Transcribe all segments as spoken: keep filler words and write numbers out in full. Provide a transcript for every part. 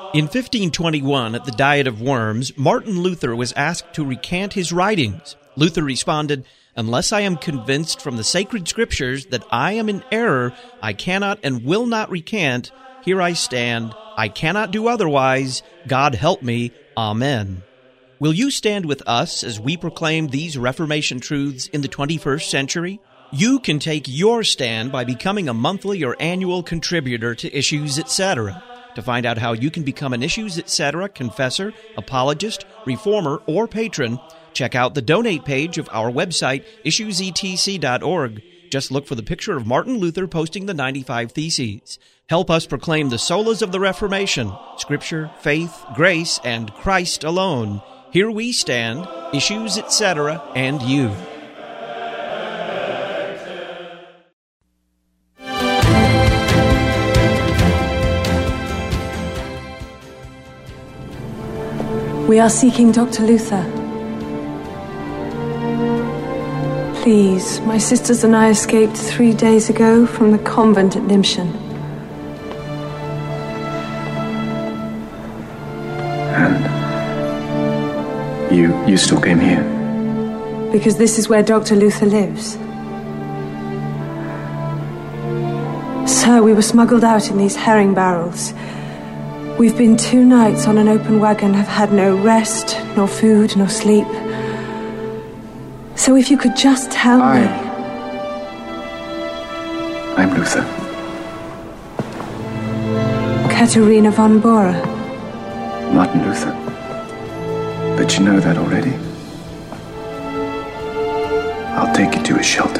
In fifteen twenty-one, at the Diet of Worms, Martin Luther was asked to recant his writings. Luther responded, "Unless I am convinced from the sacred scriptures that I am in error, I cannot and will not recant. Here I stand. I cannot do otherwise. God help me. Amen." Will you stand with us as we proclaim these Reformation truths in the twenty-first century? You can take your stand by becoming a monthly or annual contributor to Issues, et cetera. To find out how you can become an Issues, et cetera confessor, apologist, reformer, or patron, check out the donate page of our website, issues e t c dot org. Just look for the picture of Martin Luther posting the ninety-five Theses. Help us proclaim the solas of the Reformation, Scripture, faith, grace, and Christ alone. Here we stand, Issues, et cetera, and you. We are seeking Doctor Luther. Please, my sisters and I escaped three days ago from the convent at Limpschen. And you, you still came here? Because this is where Doctor Luther lives. Sir, we were smuggled out in these herring barrels. We've been two nights on an open wagon, have had no rest, nor food, nor sleep. So if you could just tell I... me... I'm Luther. Katharina von Bora. Martin Luther. But you know that already. I'll take you to a shelter.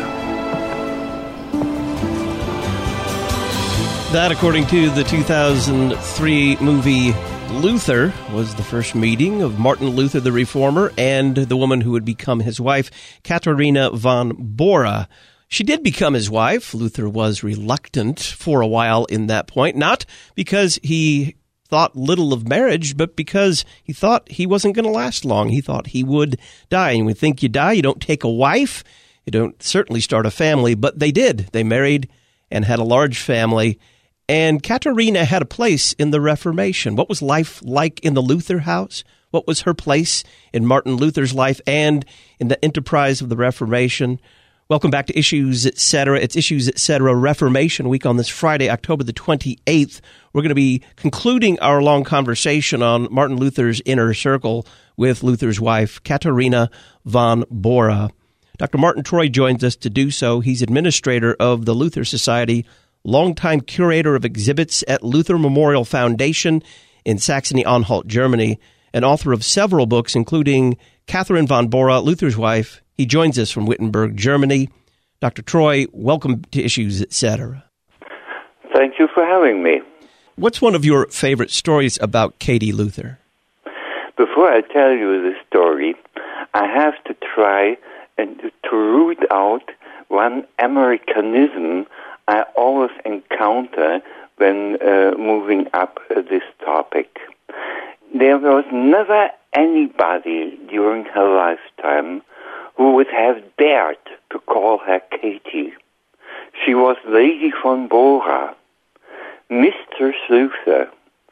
That, according to the two thousand three movie Luther, was the first meeting of Martin Luther the Reformer and the woman who would become his wife, Katharina von Bora. She did become his wife. Luther was reluctant for a while in that point, not because he thought little of marriage, but because he thought he wasn't going to last long. He thought he would die. And when you think you die, you don't take a wife, you don't certainly start a family, but they did. They married and had a large family. And Katharina had a place in the Reformation. What was life like in the Luther house? What was her place in Martin Luther's life and in the enterprise of the Reformation? Welcome back to Issues, et cetera. It's Issues, et cetera. Reformation Week on this Friday, October the twenty-eighth. We're going to be concluding our long conversation on Martin Luther's inner circle with Luther's wife, Katharina von Bora. Doctor Martin Troy joins us to do so. He's administrator of the Luther Society, longtime curator of exhibits at Luther Memorial Foundation in Saxony-Anhalt, Germany, and author of several books, including Katharina von Bora, Luther's wife. He joins us from Wittenberg, Germany. Doctor Troy, welcome to Issues, et cetera. Thank you for having me. What's one of your favorite stories about Katie Luther? Before I tell you the story, I have to try and to root out one Americanism I always encounter when uh, moving up uh, this topic. There was never anybody during her lifetime who would have dared to call her Katie. She was Lady von Bora, Mistress Luther.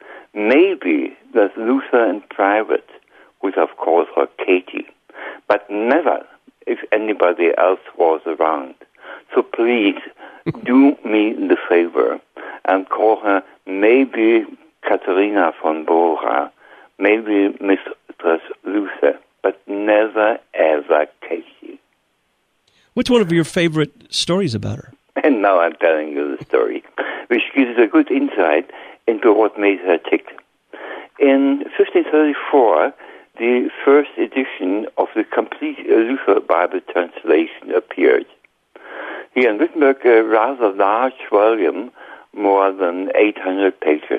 Maybe that Luther in private would have called her Katie, but never if anybody else was around. So please, do me the favor and call her maybe Katharina von Bora, maybe Mistress Luther, but never, ever Katie. What's one of your favorite stories about her? And now I'm telling you the story, which gives a good insight into what made her tick. In fifteen thirty-four, the first edition of the complete Luther Bible translation appeared. Here in Wittenberg, a rather large volume, more than eight hundred pages.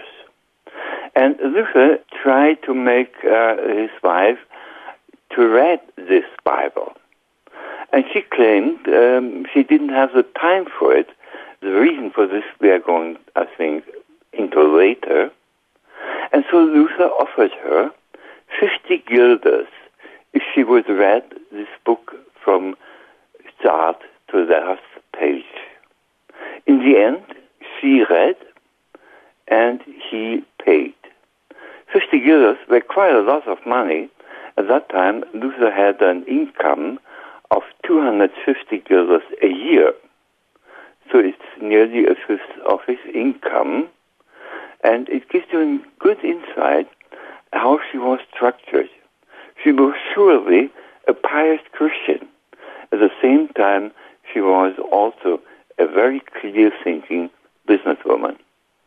And Luther tried to make uh, his wife to read this Bible. And she claimed um, she didn't have the time for it. The reason for this we are going, I think, into later. And so Luther offered her fifty guilders if she would read this book from start to the last page. In the end, she read and he paid. fifty guilders were quite a lot of money. At that time, Luther had an income of two hundred fifty guilders a year. So it's nearly a fifth of his income. And it gives you a good insight how she was structured. She was surely a pious Christian. At the same time, she was also a very clear-thinking businesswoman.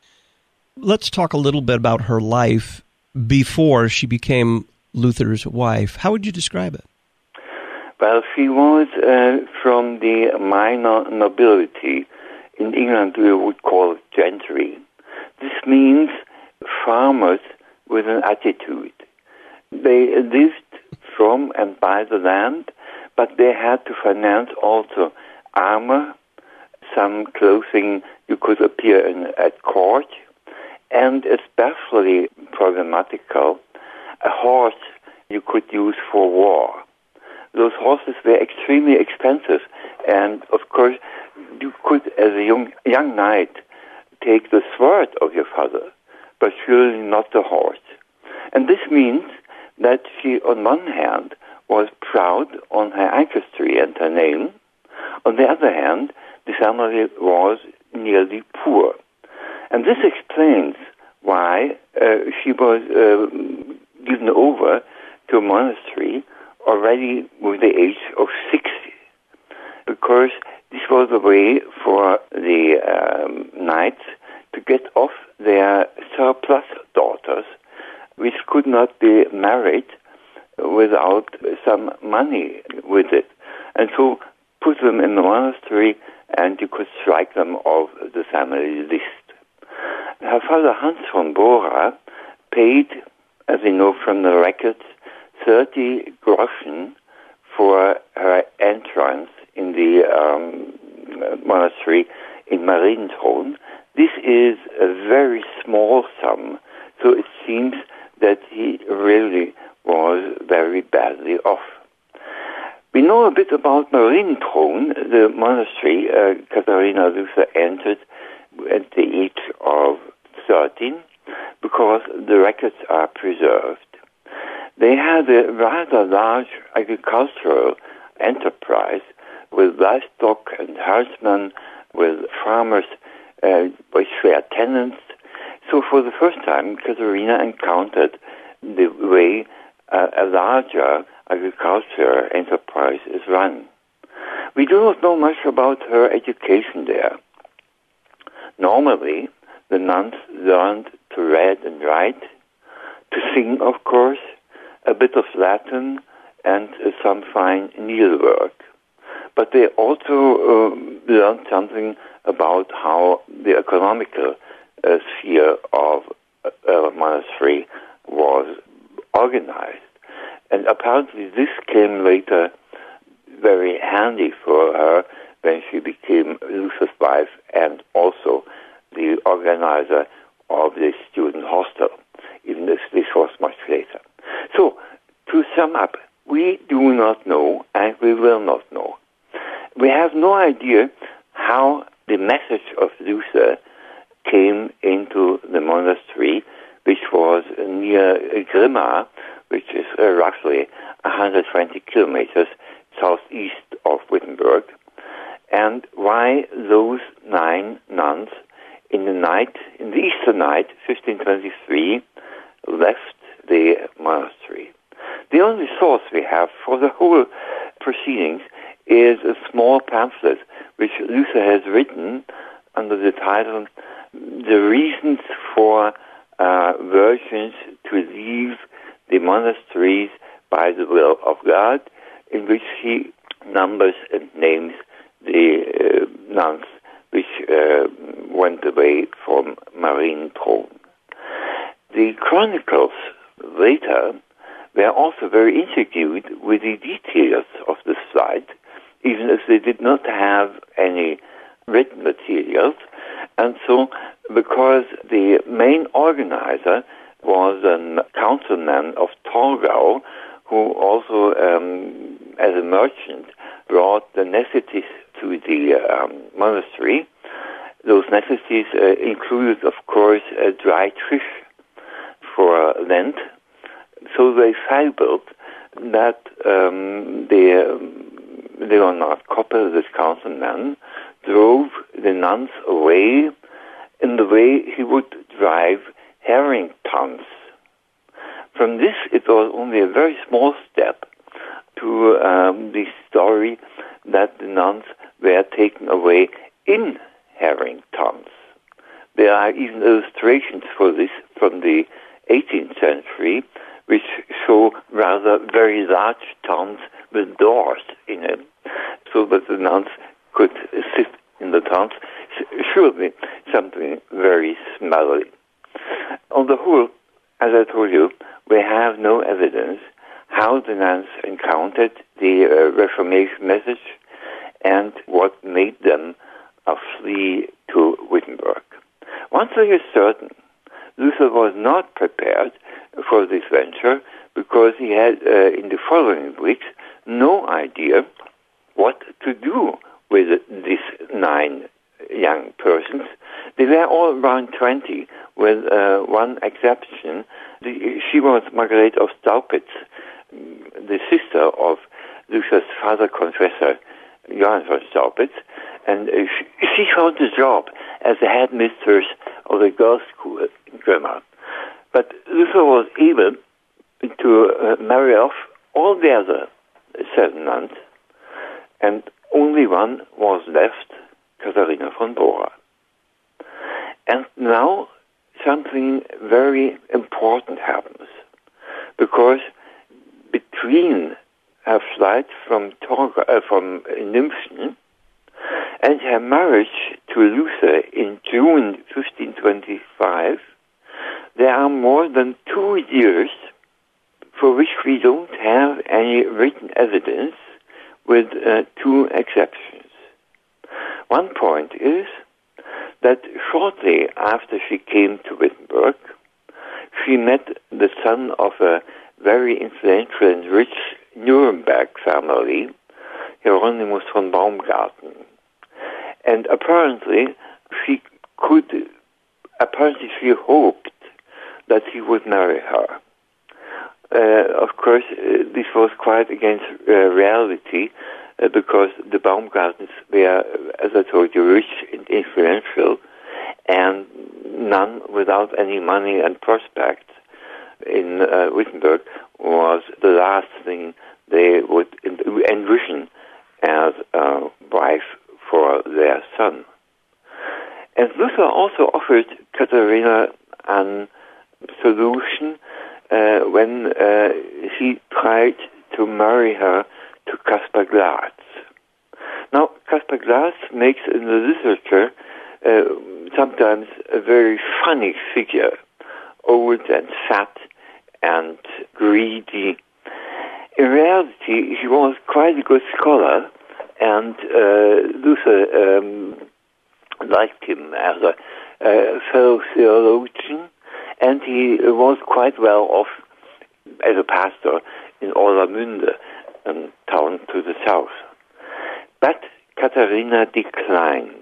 Let's talk a little bit about her life before she became Luther's wife. How would you describe it? Well, she was uh, from the minor nobility. In England, we would call it gentry. This means farmers with an attitude. They lived from and by the land, but they had to finance also armor, some clothing you could appear in at court, and especially problematical, a horse you could use for war. Those horses were extremely expensive, and of course, you could, as a young, young knight, take the sword of your father, but surely not the horse. And this means that she, on one hand, was proud on her ancestry and her name. On the other hand, the family was nearly poor. And this explains why uh, she was uh, given over to a monastery already with the age of sixty, because this was a way for the um, knights to get off their surplus daughters, which could not be married without some money with it. And so put them in the monastery and you could strike them off the family list. Her father, Hans von Bora, paid, as we know from the records, thirty groschen for her entrance in the um, monastery in Marienthron. This is a very small sum, so it seems that he really was very badly off. We know a bit about Marienthron, the monastery uh, Katharina Luther entered at the age of thirteen, because the records are preserved. They had a rather large agricultural enterprise with livestock and herdsmen, with farmers, uh, which were tenants. So for the first time, Katharina encountered the way uh, a larger agricultural enterprise is run. We do not know much about her education there. Normally, the nuns learned to read and write, to sing, of course, a bit of Latin, and uh, some fine needlework. But they also uh, learned something about how the economical uh, sphere of a monastery was organized. And apparently this came later very handy for her when she became Luther's wife and also the organizer of the student hostel, even if this was much later. So, to sum up, we do not know, and we will not know. We have no idea how the message of Luther came into the monastery, which was near Grimma, which is uh, roughly one hundred twenty kilometers southeast of Wittenberg, and why those nine nuns in the night, in the Easter night, fifteen twenty-three, left the monastery. The only source we have for the whole proceedings is a small pamphlet which Luther has written under the title The Reasons for uh, Virgins to Leave the Monasteries by the Will of God, in which he numbers and names the uh, nuns which uh, went away from Marienthron. The chronicles later were also very intrigued with the details of the flight, even if they did not have any written materials. And so, because the main organizer was a councilman of Torgau, who also, um, as a merchant, brought the necessities to the um, monastery. Those necessities uh, included, of course, uh, dried fish for Lent. So they fabled that um, the um, Leonard Koppel, this councilman, drove the nuns away in the way he would drive herring tons. From this, it was only a very small step to um, the story that the nuns were taken away in herring tons. There are even illustrations for this from the eighteenth century, which show rather very large tons with doors in it, so that the nuns could sit in the tons. Surely something very smelly. On the whole, as I told you, we have no evidence how the nuns encountered the uh, Reformation message and what made them uh, flee to Wittenberg. One thing is certain: Luther was not prepared for this venture because he had, uh, in the following weeks, no idea what to do with these nine young persons. They were all around twenty, with uh, one exception. The, she was Margaret of Staupitz, the sister of Luther's father confessor, Johann von Staupitz, and uh, she, she found a job as the headmistress of the girls' school in Grimma. But Luther was able to uh, marry off all the other seven nuns, and only one was left, Katharina von Bora. And now something very important happens, because between her flight from Torgau, uh, from Nymphen and her marriage to Luther in June fifteen twenty-five, there are more than two years for which we don't have any written evidence, with uh, two exceptions. One point is that shortly after she came to Wittenberg, she met the son of a very influential and rich Nuremberg family, Hieronymus von Baumgarten. And apparently she could, apparently she hoped that he would marry her. Uh, of course, uh, this was quite against uh, reality, uh, because the Baumgartens were, as I told you, rich and influential, and none without any money and prospects in uh, Wittenberg was the last thing they would envision as a wife for their son. And Luther also offered Katharina a solution uh, when uh, he tried to marry her to Caspar Glatz. Now, Caspar Glatz makes in the literature uh, sometimes a very funny figure, old and fat and greedy. In reality, he was quite a good scholar, and uh, Luther um, liked him as a uh, fellow theologian, and he was quite well off as a pastor in Orlamünde, a town to the south. But Katharina declined.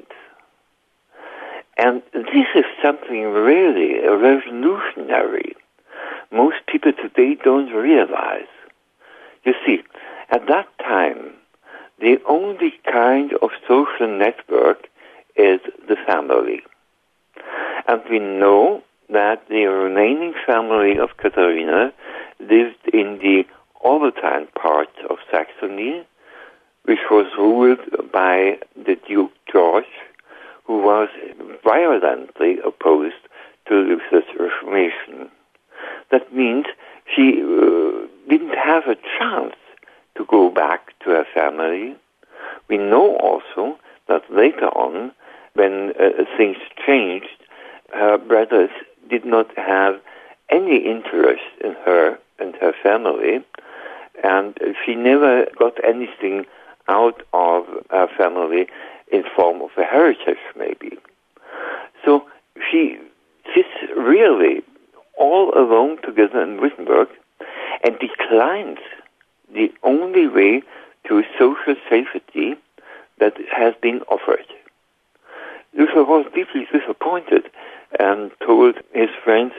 And this is something really revolutionary. Most people today don't realize. You see, at that time, the only kind of social network is the family. And we know that the remaining family of Katharina lived in the Obertine part of Saxony, which was ruled by the Duke George, who was violently opposed to Luther's Reformation. That means she uh, didn't have a chance to go back to her family. We know also that later on, when uh, things changed, her brothers did not have any interest in her and her family, and she never got anything out of her family in form of a heritage, maybe. So she sits really all alone together in Wittenberg and declines the only way to social safety that has been offered. Luther was deeply disappointed and told his friends,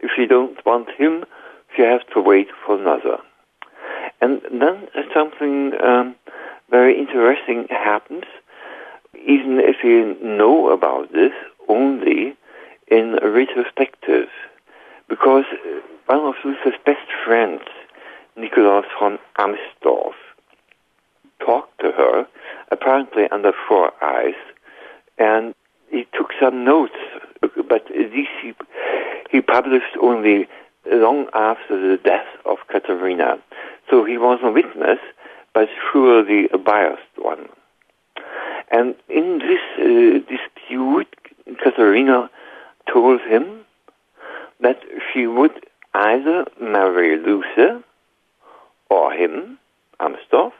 if you don't want him, you have to wait for another. And then something um, very interesting happens, even if you know about this only in retrospective, because one of Luther's best friends, Nikolaus von Amsdorf, talked to her, apparently under four eyes, and he took some notes, but these he, he published only long after the death of Katharina. So he was a witness, but surely a biased one. And in this uh, dispute, Katharina told him that she would either marry Luther, or him, Amsdorf,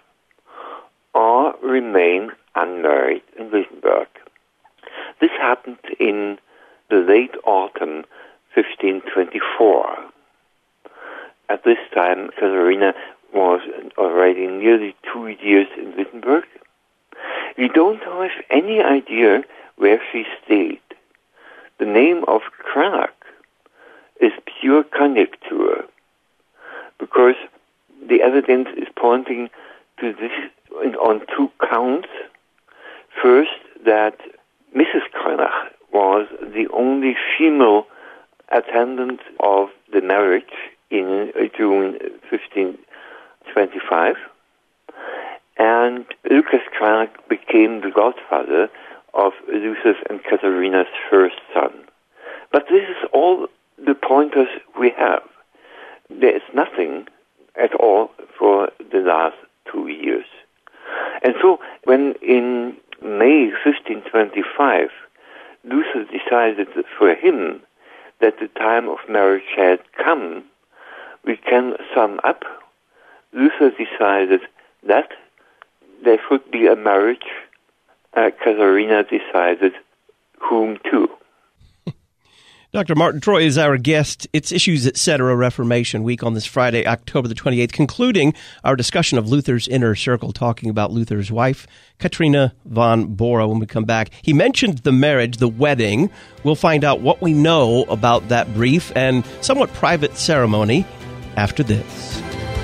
or remain unmarried in Wittenberg. This happened in the late autumn fifteen twenty-four. At this time, Katharina was already nearly two years in Wittenberg. We don't have any idea where she stayed. The name of Cranach is pure conjecture, because the evidence is pointing to this on two counts. First, that Missus Cranach was the only female attendant of the marriage in June fifteen twenty-five, and Lucas Cranach became the godfather of Luther's and Katharina's first son. But this is all the pointers we have. There is nothing at all for the last two years. And so when in May fifteen twenty-five, Luther decided that for him that the time of marriage had come, we can sum up. Luther decided that there should be a marriage. Uh, Katharina decided whom to. Doctor Martin Troy is our guest. It's Issues, et cetera. Reformation Week on this Friday, October the twenty-eighth, concluding our discussion of Luther's inner circle, talking about Luther's wife, Katharina von Bora, when we come back. He mentioned the marriage, the wedding. We'll find out what we know about that brief and somewhat private ceremony after this.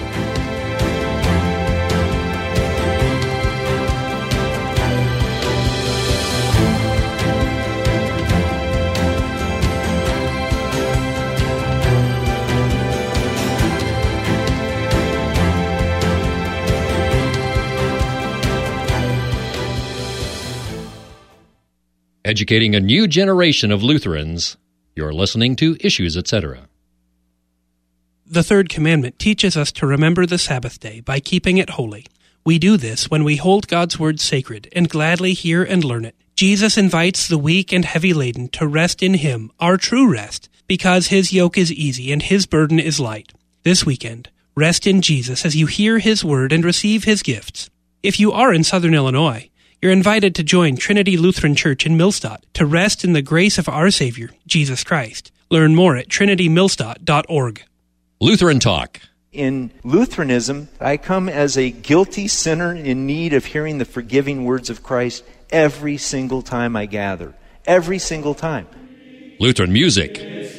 Educating a new generation of Lutherans. You're listening to Issues, et cetera. The third commandment teaches us to remember the Sabbath day by keeping it holy. We do this when we hold God's word sacred and gladly hear and learn it. Jesus invites the weak and heavy laden to rest in Him, our true rest, because His yoke is easy and His burden is light. This weekend, rest in Jesus as you hear His word and receive His gifts. If you are in Southern Illinois, you're invited to join Trinity Lutheran Church in Millstadt to rest in the grace of our Savior, Jesus Christ. Learn more at trinity millstadt dot org. Lutheran Talk. In Lutheranism, I come as a guilty sinner in need of hearing the forgiving words of Christ every single time I gather. Every single time. Lutheran Music.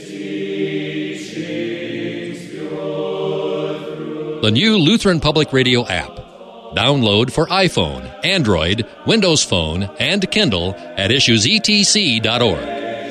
The new Lutheran Public Radio app. Download for iPhone, Android, Windows Phone, and Kindle at issues e t c dot org.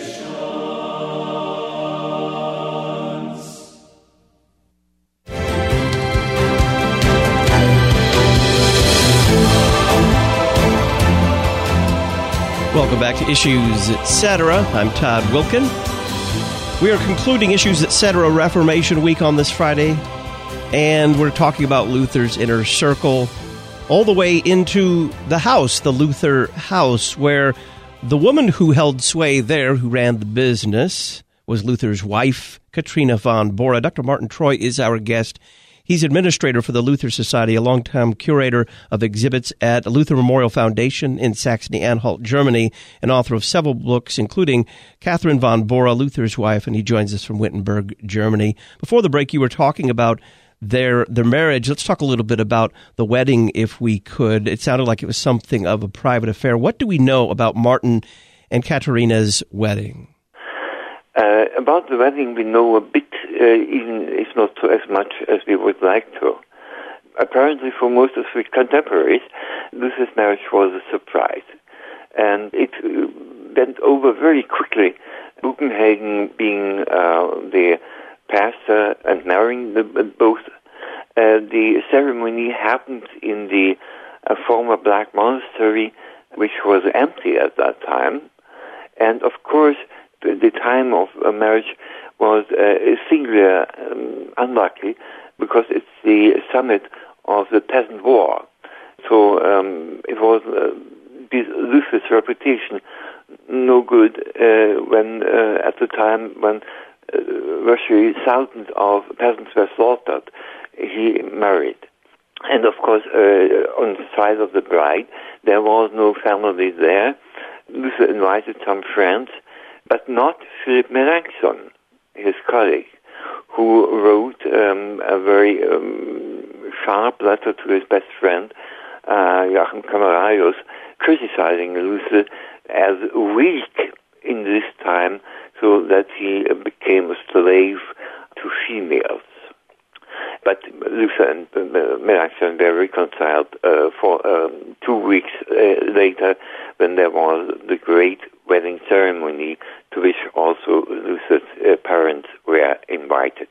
Welcome back to Issues, et cetera. I'm Todd Wilkin. We are concluding Issues, et cetera. Reformation Week on this Friday, and we're talking about Luther's inner circle, all the way into the house, the Luther house, where the woman who held sway there, who ran the business, was Luther's wife, Katharina von Bora. Doctor Martin Troy is our guest. He's administrator for the Luther Society, a longtime curator of exhibits at Luther Memorial Foundation in Saxony-Anhalt, Germany, and author of several books, including Katharina von Bora, Luther's wife, and he joins us from Wittenberg, Germany. Before the break, you were talking about their their marriage. Let's talk a little bit about the wedding, if we could. It sounded like it was something of a private affair. What do we know about Martin and Katharina's wedding? Uh, about the wedding, we know a bit uh, even if not so as much as we would like to. Apparently, for most of his contemporaries, Luther's marriage was a surprise. And it went over very quickly, Bugenhagen being uh, the pastor and marrying the, both. Uh, the ceremony happened in the uh, former black monastery, which was empty at that time. And of course, the, the time of uh, marriage was uh, singularly um, unlucky because it's the summit of the Peasant War. So um, it was uh, Luther's reputation no good uh, when uh, at the time when uh, virtually thousands of peasants were slaughtered, he married. And of course, uh, on the side of the bride, there was no family there. Luther invited some friends, but not Philip Melanchthon, his colleague, who wrote um, a very um, sharp letter to his best friend, uh, Joachim Camerarius, criticizing Luther as weak in this time, so that he became a slave to females. But Luther and Melanchthon were reconciled uh, for um, two weeks uh, later, when there was the great wedding ceremony to which also Luther's uh, parents were invited.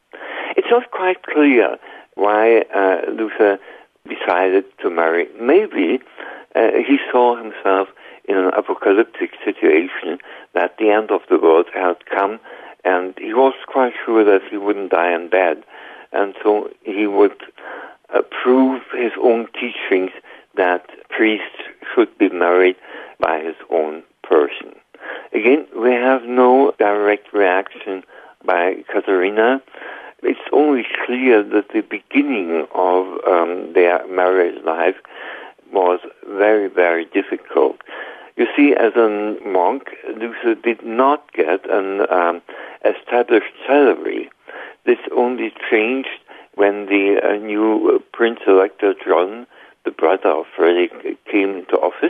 It's not quite clear why uh, Luther decided to marry. Maybe uh, he saw himself in an apocalyptic situation, that the end of the world had come, and he was quite sure that he wouldn't die in bed. And so he would uh, prove his own teachings that priests should be married by his own person. Again, we have no direct reaction by Katharina. It's only clear that the beginning of um, their marriage life was very, very difficult. You see, as a monk, Luther did not get an um, established salary. This only changed when the uh, new Prince Elector John, the brother of Frederick, came into office,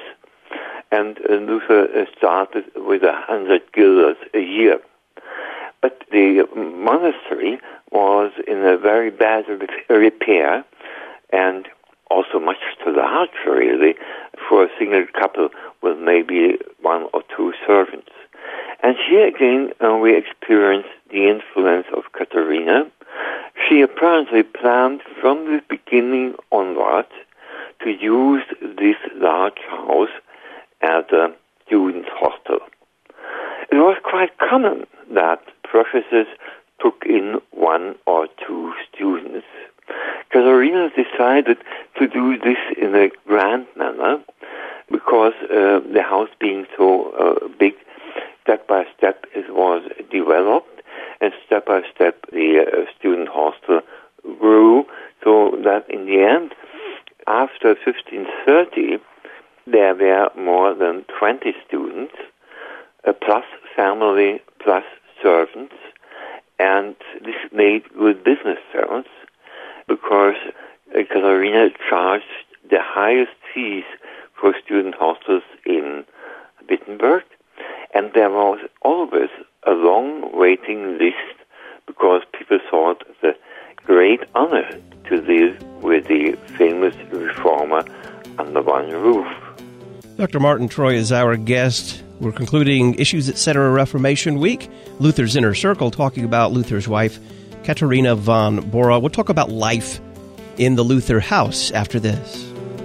and uh, Luther uh, started with a hundred guilders a year. But the monastery was in a very bad repair, and also much too large, really, for a single couple with maybe one or two servants. And here again, uh, we experience the influence of Katharina. She apparently planned from the beginning onwards to use this large house as a student hostel. It was quite common that professors took in one or two students. Katharina decided to do this in a grand manner because uh, the house being so uh, big, step by step it was developed, and step by step the uh, student hostel grew, so that in the end, after fifteen thirty, there were more than twenty students, uh, plus family, plus servants, and this made good business sense because uh, Katharina charged the highest fees for student hostels in Wittenberg, and there was always a long waiting list because people thought the great honor to live with the famous reformer under one roof. Doctor Martin Troy is our guest. We're concluding Issues Etc. Reformation Week, Luther's Inner Circle, talking about Luther's wife, Katharina von Bora. We'll talk about life in the Luther house after this.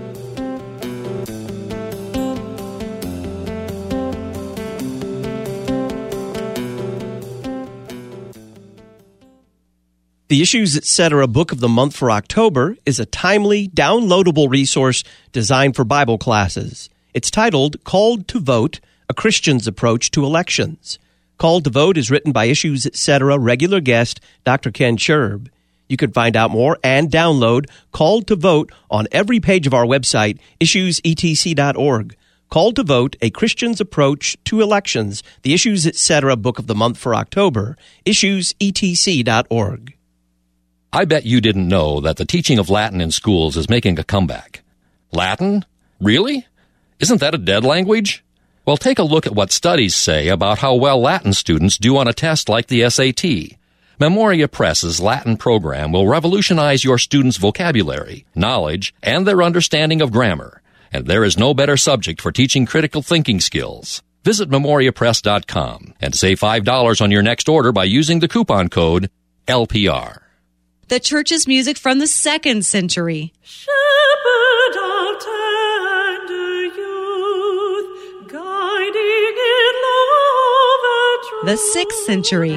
The Issues Etc. Book of the Month for October is a timely, downloadable resource designed for Bible classes. It's titled Called to Vote, A Christian's Approach to Elections. Called to Vote is written by Issues Etc. regular guest Doctor Ken Scherb. You can find out more and download Called to Vote on every page of our website, issues e t c dot org. Called to Vote, A Christian's Approach to Elections, the Issues Etc. Book of the Month for October, issues e t c dot org. I bet you didn't know that the teaching of Latin in schools is making a comeback. Latin? Really? Isn't that a dead language? Well, take a look at what studies say about how well Latin students do on a test like the S A T. Memoria Press's Latin program will revolutionize your students' vocabulary, knowledge, and their understanding of grammar. And there is no better subject for teaching critical thinking skills. Visit memoria press dot com and save five dollars on your next order by using the coupon code L P R. The church's music from the second century. Shepherd of tender youth, guiding in love and truth. The sixth century.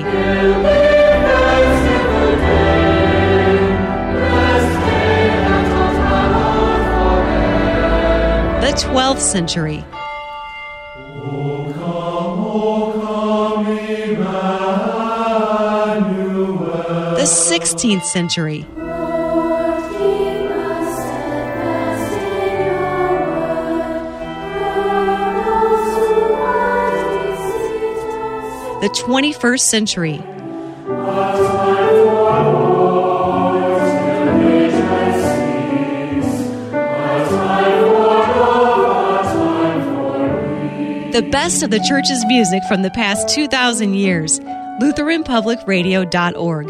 The twelfth century. O come, O come, Emmanuel. The sixteenth century. The twenty-first century. The best of the church's music from the past two thousand years. Lutheran Public Radio dot org.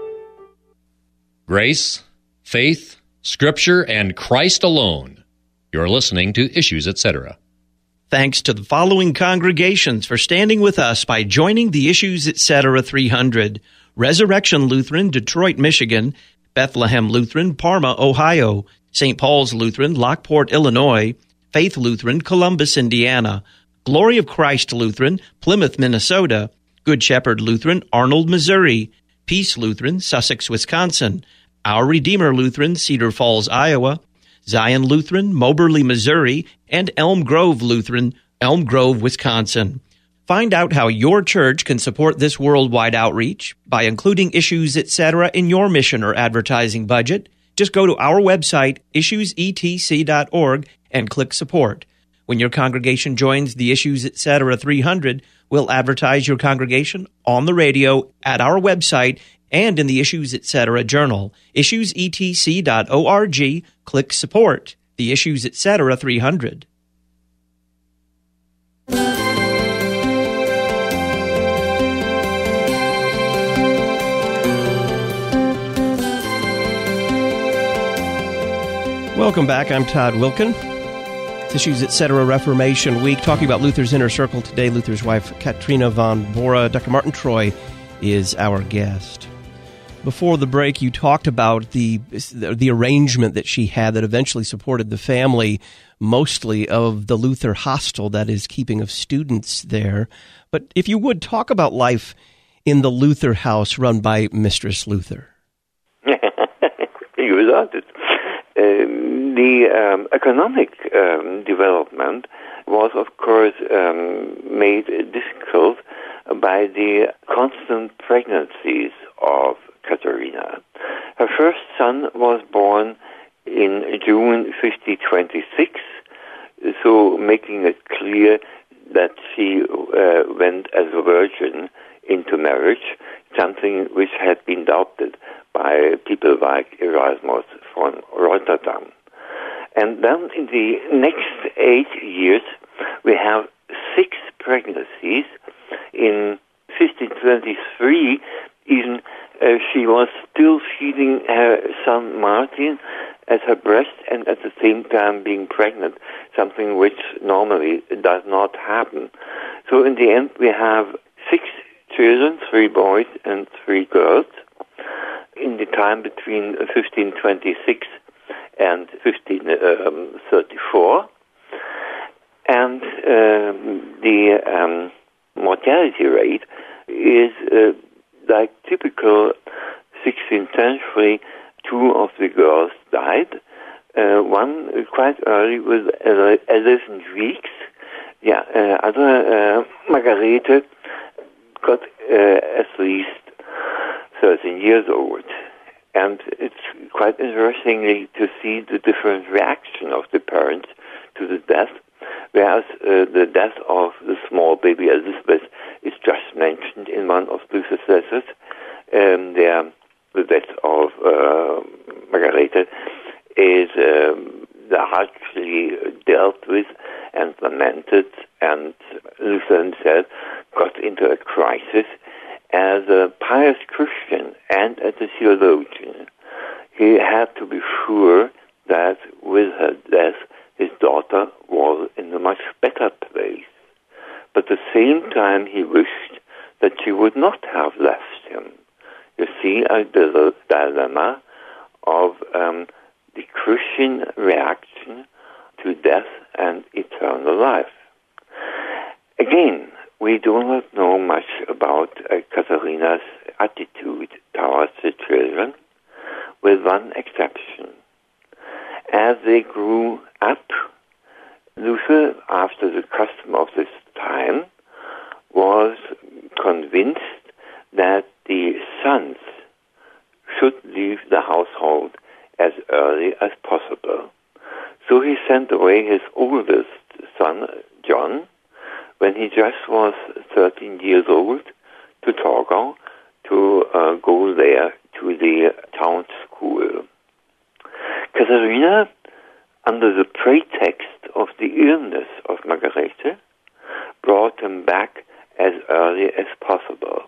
Grace, faith, Scripture, and Christ alone. You're listening to Issues, et cetera. Thanks to the following congregations for standing with us by joining the Issues, et cetera three hundred. Resurrection Lutheran, Detroit, Michigan. Bethlehem Lutheran, Parma, Ohio. Saint Paul's Lutheran, Lockport, Illinois. Faith Lutheran, Columbus, Indiana. Glory of Christ Lutheran, Plymouth, Minnesota. Good Shepherd Lutheran, Arnold, Missouri. Peace Lutheran, Sussex, Wisconsin. Our Redeemer Lutheran, Cedar Falls, Iowa. Zion Lutheran, Moberly, Missouri. And Elm Grove Lutheran, Elm Grove, Wisconsin. Find out how your church can support this worldwide outreach by including Issues, et cetera in your mission or advertising budget. Just go to our website, issues e t c dot org, and click Support. When your congregation joins the Issues, et cetera three hundred, we'll advertise your congregation on the radio, at our website, and in the Issues, et cetera journal. issues e t c dot org, click Support. The Issues, et cetera three hundred. Welcome back. I'm Todd Wilkin. Issues, et cetera. Reformation Week, talking about Luther's Inner Circle today. Luther's wife, Katrina von Bora. Doctor Martin Troy is our guest. Before the break, you talked about the the arrangement that she had that eventually supported the family, mostly of the Luther hostel, that is, keeping of students there. But if you would, talk about life in the Luther house run by Mistress Luther. You without it. Um, the um, economic um, development was, of course, um, made difficult by the constant pregnancies of Katharina. Her first son was born in June fifteen twenty-six, so making it clear that she uh, went as a virgin into marriage, something which had been doubted by people like Erasmus von Rotterdam. And then in the next eight years, we have six pregnancies. In fifteen twenty-three, even uh, she was still feeding her son Martin at her breast and at the same time being pregnant, something which normally does not happen. So in the end, we have six children, three boys and three girls, in the time between fifteen twenty-six and fifteen thirty-four. And um, the um, mortality rate is uh, like typical sixteenth century. Two of the girls died. Uh, one uh, quite early with eleven weeks. Yeah, uh, other uh, Margarete got uh, at least thirteen years old. And it's quite interesting to see the different reaction of the parents to the death. Whereas uh, the death of the small baby Elizabeth is just mentioned in one of Luther's letters. Um, there, the death of uh, Margarete is um, largely dealt with and lamented, and Luther himself got into a crisis as a pious Christian and as a theologian, he had to be sure that with her death, his daughter was in a much better place. But at the same time, he wished that she would not have left him. You see a dil- dilemma of um, the Christian reaction to death and eternal life. Again, we do not know much about uh, Katharina's attitude towards the children, with one exception. As they grew up, Luther, after the custom of this time, was convinced that the sons should leave the household as early as possible. So he sent away his oldest son, John, when he just was thirteen years old, to Torgau to uh, go there to the town school. Katharina, under the pretext of the illness of Margarete, brought him back as early as possible.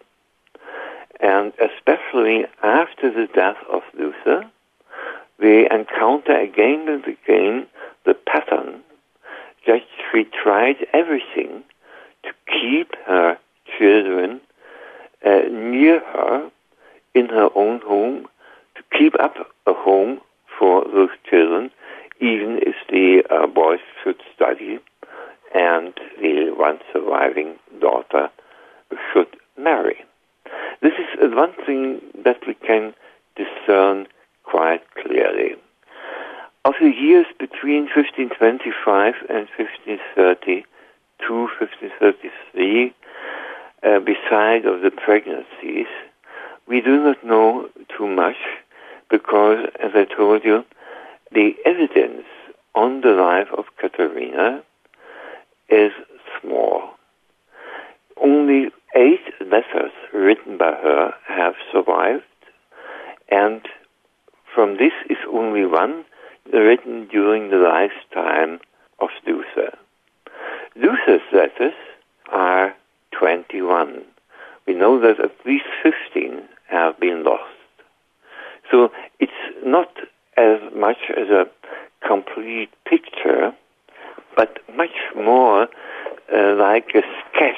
And especially after the death of Luther, we encounter again and again the pattern that she tried everything to keep her children uh, near her in her own home, to keep up a home for those children, even if the uh, boys should study and the one surviving daughter should marry. This is one thing that we can discern quite clearly. Of the years between fifteen twenty-five and fifteen thirty-two, fifteen thirty-three, uh, beside of the pregnancies, we do not know too much because, as I told you, the evidence on the life of Katharina is small. Only eight letters written by her have survived, and from this is only one written during the lifetime of Luther. Luther's letters are twenty-one. We know that at least fifteen have been lost. So it's not as much as a complete picture, but much more uh, like a sketch,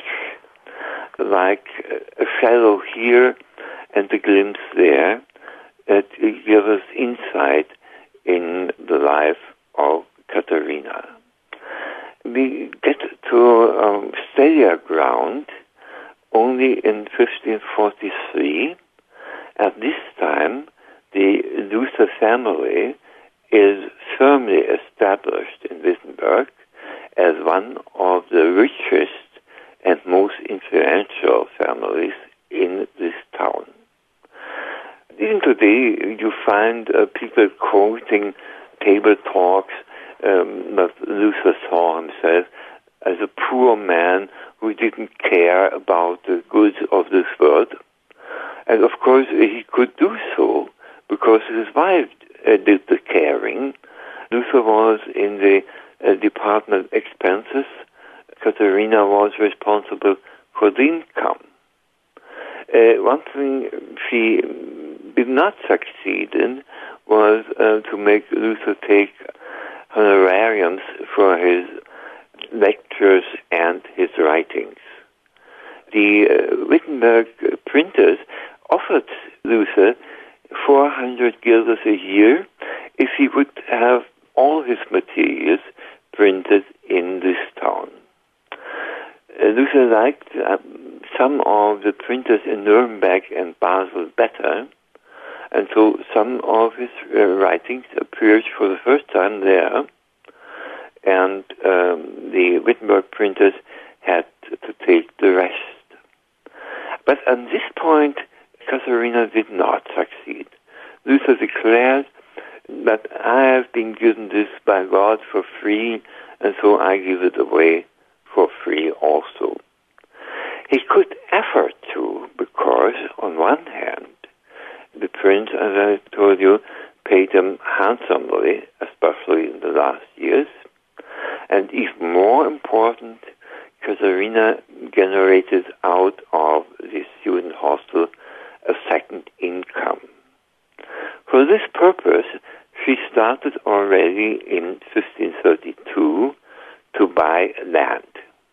like a shadow here and a glimpse there, that gives us insight in the life of Katharina. We get to um, steadier ground only in fifteen forty-three. At this time, the Luther family is firmly established in Wittenberg as one of the richest and most influential families in this town. Even today, you find uh, people quoting table talks um, that Luther saw himself as a poor man who didn't care about the goods of this world. And of course, he could do so because his wife uh, did the caring. Luther was in the uh, department expenses. Katharina was responsible for the income. Uh, one thing she did not succeed in was uh, to make Luther take honorariums for his lectures and his writings. The uh, Wittenberg printers offered Luther four hundred guilders a year if he would have all his materials printed in this town. Uh, Luther liked uh, some of the printers in Nuremberg and Basel better, and so some of his uh, writings appeared for the first time there, and um, the Wittenberg printers had to take the rest. But at this point, Katharina did not succeed. Luther declared that I have been given this by God for free, and so I give it away for free also. He could afford to, because on one hand, the prince, as I told you, paid him handsomely, especially in the last years, and even more important, Katharina generated out of the student hospital ready in fifteen thirty-two to buy land.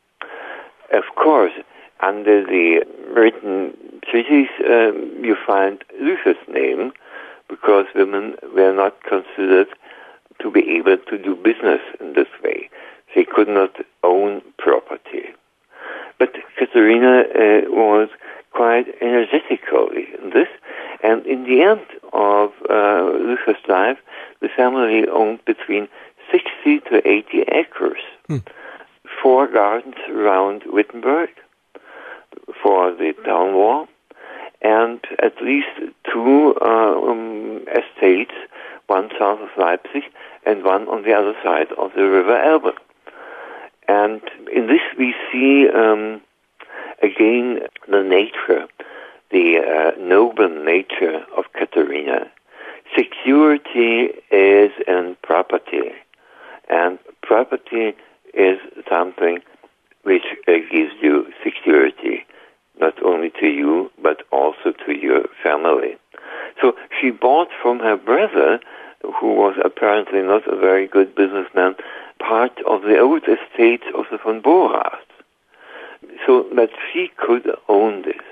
Of course, under the written treaties, um, you find Luther's name, because women were not considered to be able to do business in this way. They could not own property. But Katharina uh, was quite energetical in this, and in the end of uh, Luther's life, the family owned between sixty to eighty acres, hmm. four gardens around Wittenberg for the town wall, and at least two uh, um, estates, one south of Leipzig and one on the other side of the River Elbe. And in this we see um, again the nature, the uh, noble nature of Katharina. Security is in property, and property is something which uh, gives you security, not only to you, but also to your family. So she bought from her brother, who was apparently not a very good businessman, part of the old estates of the von Boras, so that she could own this.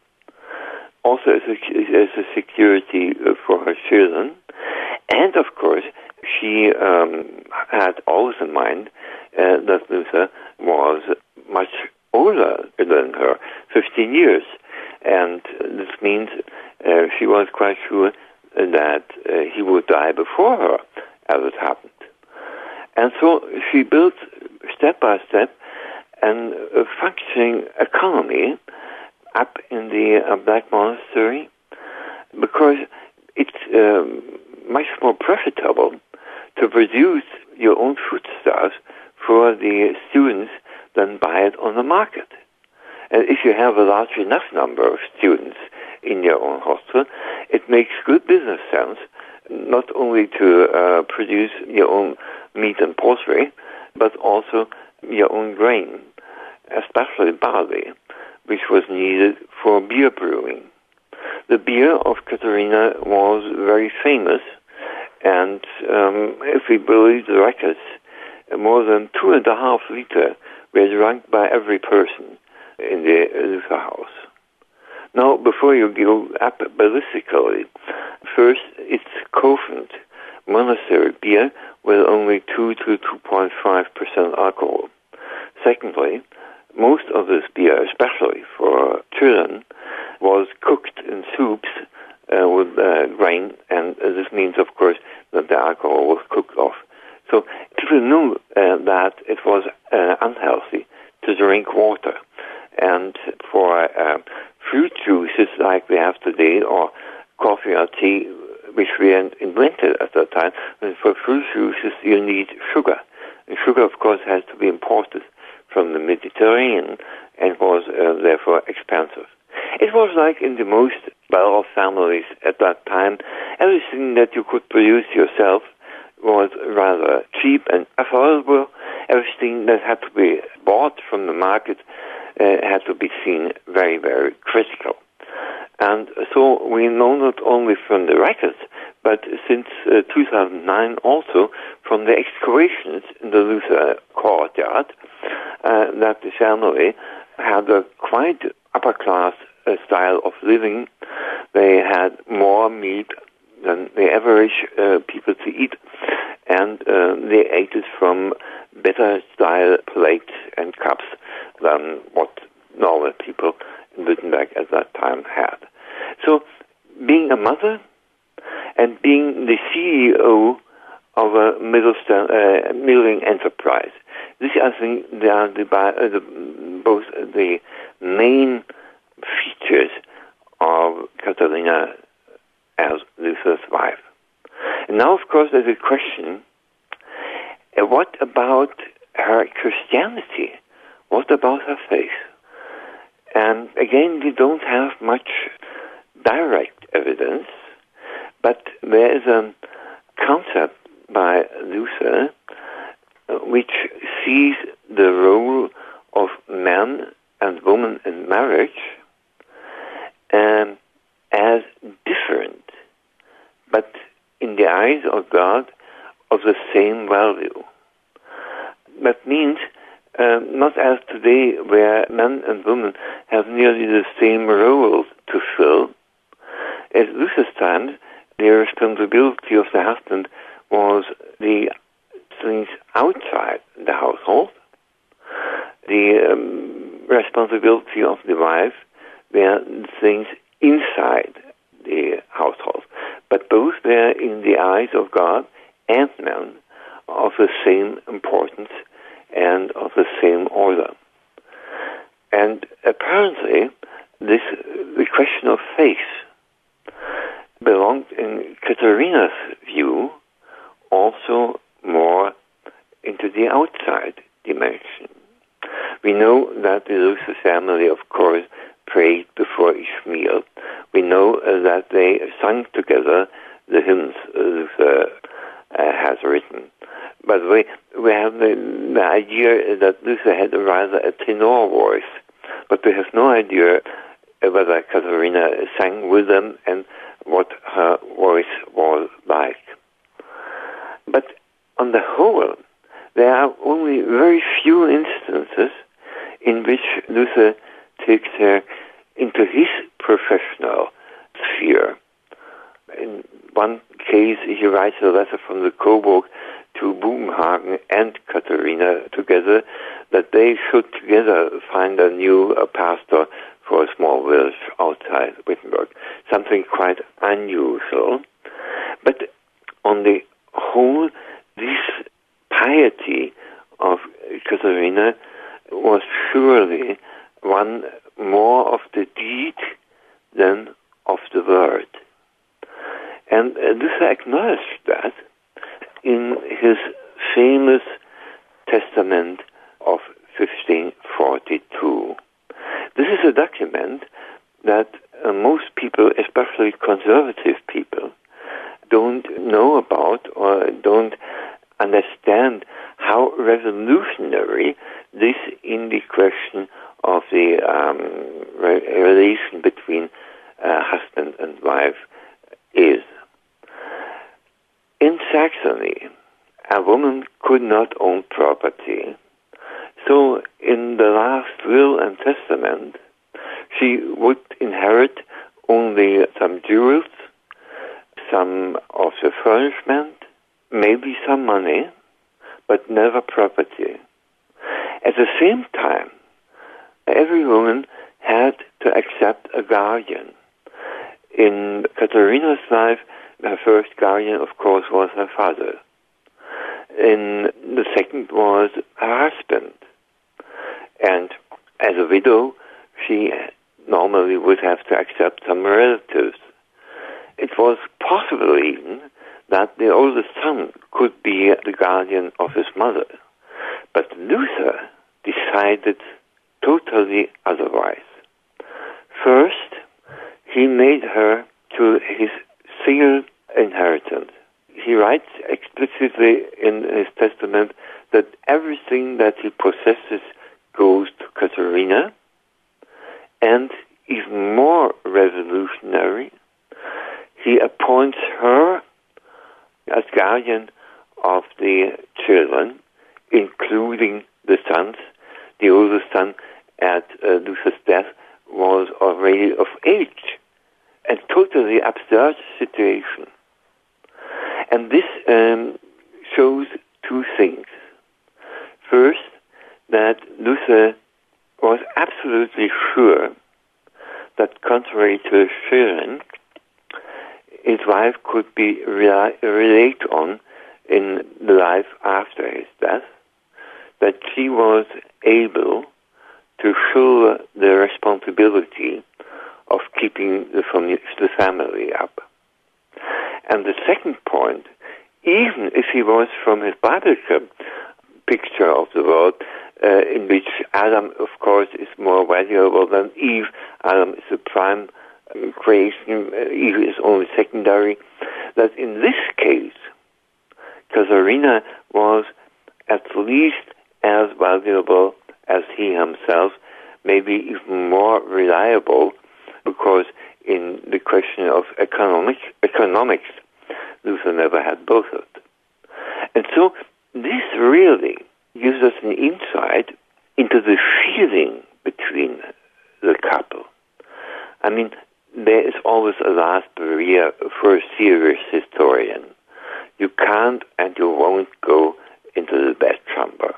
Also as a, as a security for her children. And, of course, she um, had always in mind uh, that Luther was much older than her, fifteen years. And this means uh, she was quite sure that uh, he would die before her, as it happened. And so she built, step by step, an, a functioning economy up in the uh, Black Monastery, because it's um, much more profitable to produce your own foodstuffs for the students than buy it on the market. And if you have a large enough number of students in your own hostel, it makes good business sense not only to uh, produce your own meat and poultry, but also your own grain, especially barley, which was needed for beer brewing. The beer of Katharina was very famous, and um, if we believe the records, more than two and a half liter were drunk by every person in the Luther house. Now, before you go up ballistically, first, it's Kofend monastery beer with only two to two point five percent alcohol. Secondly, most of this beer, especially for children, was cooked in soups uh, with uh, grain, and uh, this means, of course, that the alcohol was cooked off. So people knew uh, that it was uh, unhealthy to drink water. And for uh, fruit juices like we have today, or coffee or tea, which we invented at that time, and for fruit juices you need sugar. And sugar, of course, has to be imported from the Mediterranean and was uh, therefore expensive. It was like in the most well-off families at that time, everything that you could produce yourself was rather cheap and affordable. Everything that had to be bought from the market uh, had to be seen very, very critical. And so we know not only from the records, but since uh, two thousand nine also from the excavations in the Luther courtyard, uh, that the family had a quite upper-class uh, style of living. They had more meat than the average uh, people to eat, and uh, they ate it from better style plates and cups than what normal people in Wittenberg at that time had. So, being a mother and being the C E O of a middle uh, middling enterprise, this, I think, they are the, uh, the, both the main features of Katharina as Luther's wife. And now, of course, there's a question, uh, what about her Christianity? What about her faith? And again, we don't have much direct evidence, but there is a concept by Luther uh, which sees the role of man and woman in marriage um, as different, but in the eyes of God, of the same value. That means uh, not as today, where men and women have nearly the same roles to fill. At Luther's time, the responsibility of the husband was the things outside the household. The um, responsibility of the wife were things inside the household. But both were, in the eyes of God and men, of the same importance and of the same order. And apparently, this the question of faith belonged, in Katharina's view, also more into the outside dimension. We know that the Luther family, of course, prayed before each meal. We know uh, that they sang together the hymns Luther uh, has written. By the way, we have the, the idea that Luther had a rather a tenor voice, but we have no idea whether Katharina sang with them and what her voice was like. But on the whole, there are only very few instances in which Luther takes her into his professional sphere. In one case, he writes a letter from the Coburg to Bugenhagen and Katharina together that they should together find a new uh, pastor for a small village outside Wittenberg, something quite unusual. But on the whole, this piety of Katharina was surely one more of the deed than of the word. And uh, Luther acknowledged that in his famous Testament of fifteen forty-two. This is a document that uh, most people, especially conservative people, don't know about or don't understand how revolutionary this in the question of the um, re- relation between uh, husband and wife is. In Saxony, a woman could not own property. So in the last will and testament, she would inherit only some jewels, some of the furnishment, maybe some money, but never property. At the same time, every woman had to accept a guardian. In Katharina's life, her first guardian, of course, was her father. And the second was her husband. And as a widow, she normally would have to accept some relatives. It was possible even that the oldest son could be the guardian of his mother. But Luther decided totally otherwise. First, he made her to his single inheritance. He writes explicitly in his testament that everything that he possesses goes to Katharina, and even more revolutionary, he appoints her as guardian of the children, including the sons. The oldest son at uh, Luther's death was already of age. A totally absurd situation. And this um, shows two things. First, that Luther was absolutely sure that, contrary to his feeling, his wife could be re- relied on in the life after his death, that she was able to shoulder the responsibility of keeping the, fam- the family up. And the second point, even if he was from his biblical picture of the world, uh, in which Adam, of course, is more valuable than Eve, Adam is the prime uh, creation, uh, Eve is only secondary, that in this case, Katharina was at least as valuable as he himself, maybe even more reliable, because in the question of economic, economics, Luther never had both of them. And so this really gives us an insight into the feeling between the couple. I mean, there is always a last barrier for a serious historian. You can't and you won't go into the bed chamber.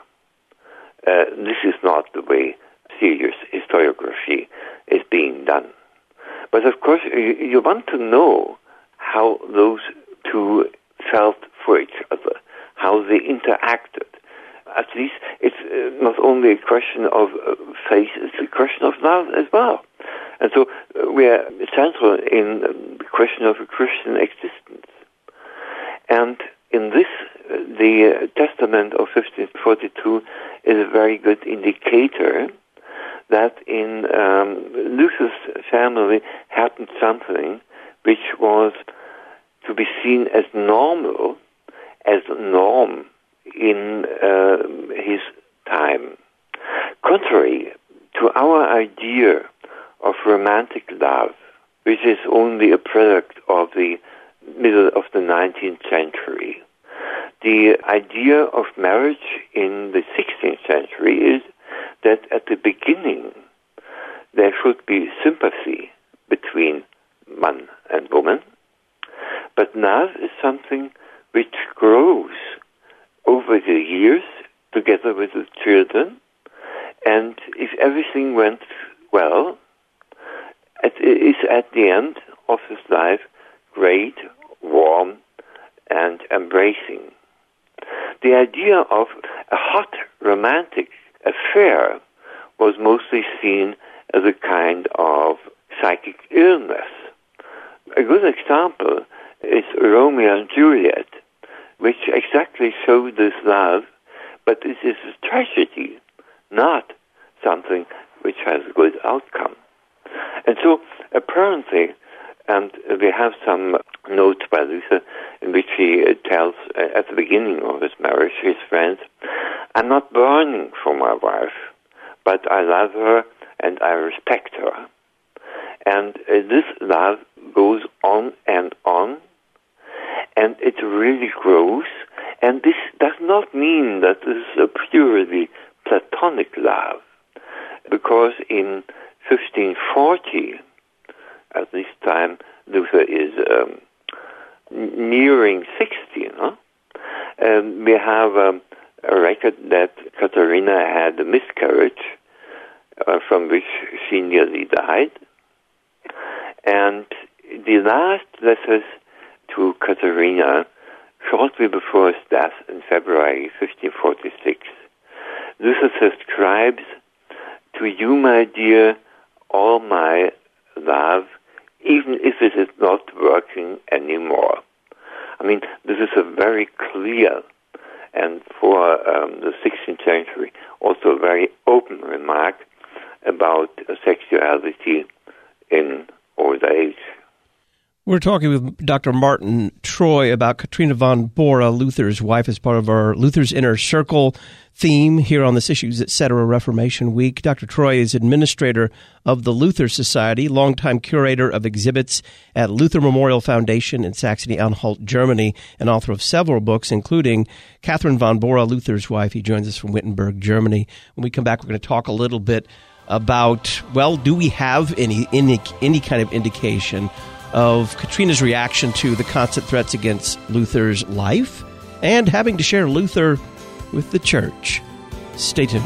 Uh, this is not the way serious historiography is being done. But of course, you, you want to know how those two felt for each other, how they interacted. At least it's uh, not only a question of uh, faith, it's a question of love as well. And so uh, we are central in um, the question of a Christian existence. And in this, uh, the uh, Testament of fifteen forty-two is a very good indicator that in um, Luther's family happened something which was to be seen as normal, as a norm in uh, his time. Contrary to our idea of romantic love, which is only a product of the middle of the nineteenth century, the idea of marriage in the sixteenth century is that at the beginning there should be sympathy between man and woman, but love is something which grows over the years together with the children, and if everything went well, it is at the end of his life great, warm, and embracing. The idea of a hot romantic affair was mostly seen as a kind of psychic illness. A good example is Romeo and Juliet, which exactly showed this love, but it is a tragedy, not something which has a good outcome. And so, apparently, and we have some notes by Luther in which he tells uh, at the beginning of his marriage his friends, I'm not burning for my wife, but I love her and I respect her. And uh, this love goes on and on, and it really grows, and this does not mean that this is a purely platonic love, because in fifteen forty, at this time, Luther is um, nearing sixty, no? Um, we have um, a record that Katharina had a miscarriage uh, from which she nearly died. And the last letters to Katharina, shortly before his death in February fifteen forty-six, Luther subscribes, to you, my dear, all my love, even if it is not working anymore. I mean, this is a very clear, and for um, the sixteenth century, also a very open remark about uh, sexuality in old age. We're talking with Doctor Martin Troy about Katrina von Bora, Luther's wife, as part of our Luther's Inner Circle theme here on this Issues Etc. Reformation Week. Doctor Troy is administrator of the Luther Society, longtime curator of exhibits at Luther Memorial Foundation in Saxony-Anhalt, Germany, and author of several books, including Catherine von Bora, Luther's wife. He joins us from Wittenberg, Germany. When we come back, we're going to talk a little bit about, well, do we have any any, any kind of indication of Katrina's reaction to the constant threats against Luther's life and having to share Luther with the church. Stay tuned.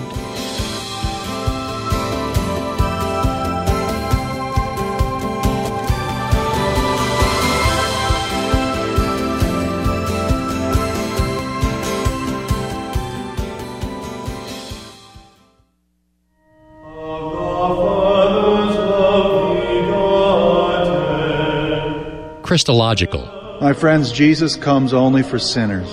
Christological. My friends, Jesus comes only for sinners.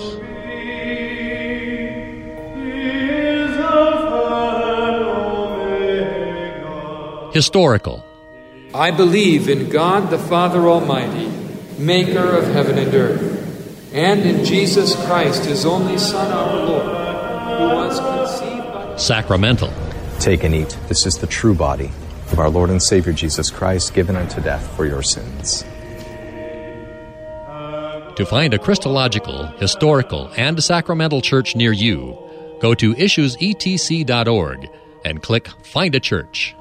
Historical. I believe in God the Father Almighty, maker of heaven and earth, and in Jesus Christ, his only Son, our Lord, who was conceived by... Sacramental. Take and eat. This is the true body of our Lord and Savior Jesus Christ, given unto death for your sins. To find a Christological, historical, and sacramental church near you, go to issues e t c dot org and click Find a Church.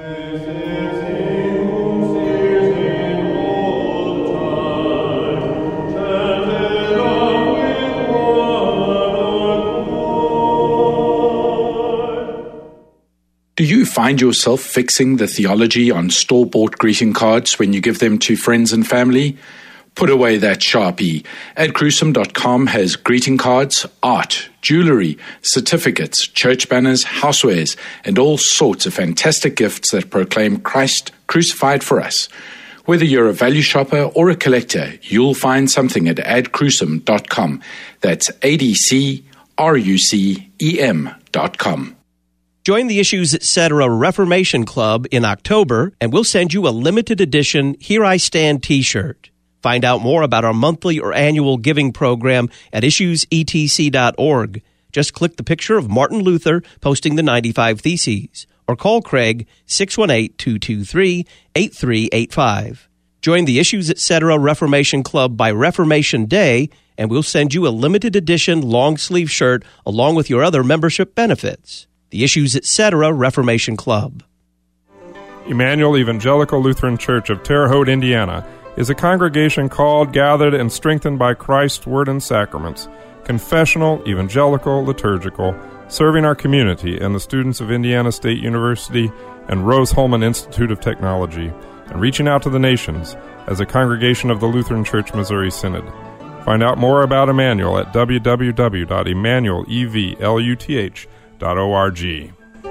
Do you find yourself fixing the theology on store-bought greeting cards when you give them to friends and family? Put away that Sharpie. Ed Crusom dot com has greeting cards, art, jewelry, certificates, church banners, housewares, and all sorts of fantastic gifts that proclaim Christ crucified for us. Whether you're a value shopper or a collector, you'll find something at Ed Crusom dot com. That's A D C R U C E M dot com. Join the Issues Etc. Reformation Club in October, and we'll send you a limited edition Here I Stand t-shirt. Find out more about our monthly or annual giving program at issues e t c dot org. Just click the picture of Martin Luther posting the ninety-five Theses, or call Craig six one eight, two two three, eight three eight five. Join the Issues Etc. Reformation Club by Reformation Day, and we'll send you a limited edition long-sleeve shirt along with your other membership benefits. The Issues Etc. Reformation Club. Emmanuel Evangelical Lutheran Church of Terre Haute, Indiana, is a congregation called, gathered, and strengthened by Christ's Word and Sacraments, confessional, evangelical, liturgical, serving our community and the students of Indiana State University and Rose-Hulman Institute of Technology, and reaching out to the nations as a congregation of the Lutheran Church Missouri Synod. Find out more about Emmanuel at w w w dot emmanuel luth dot org.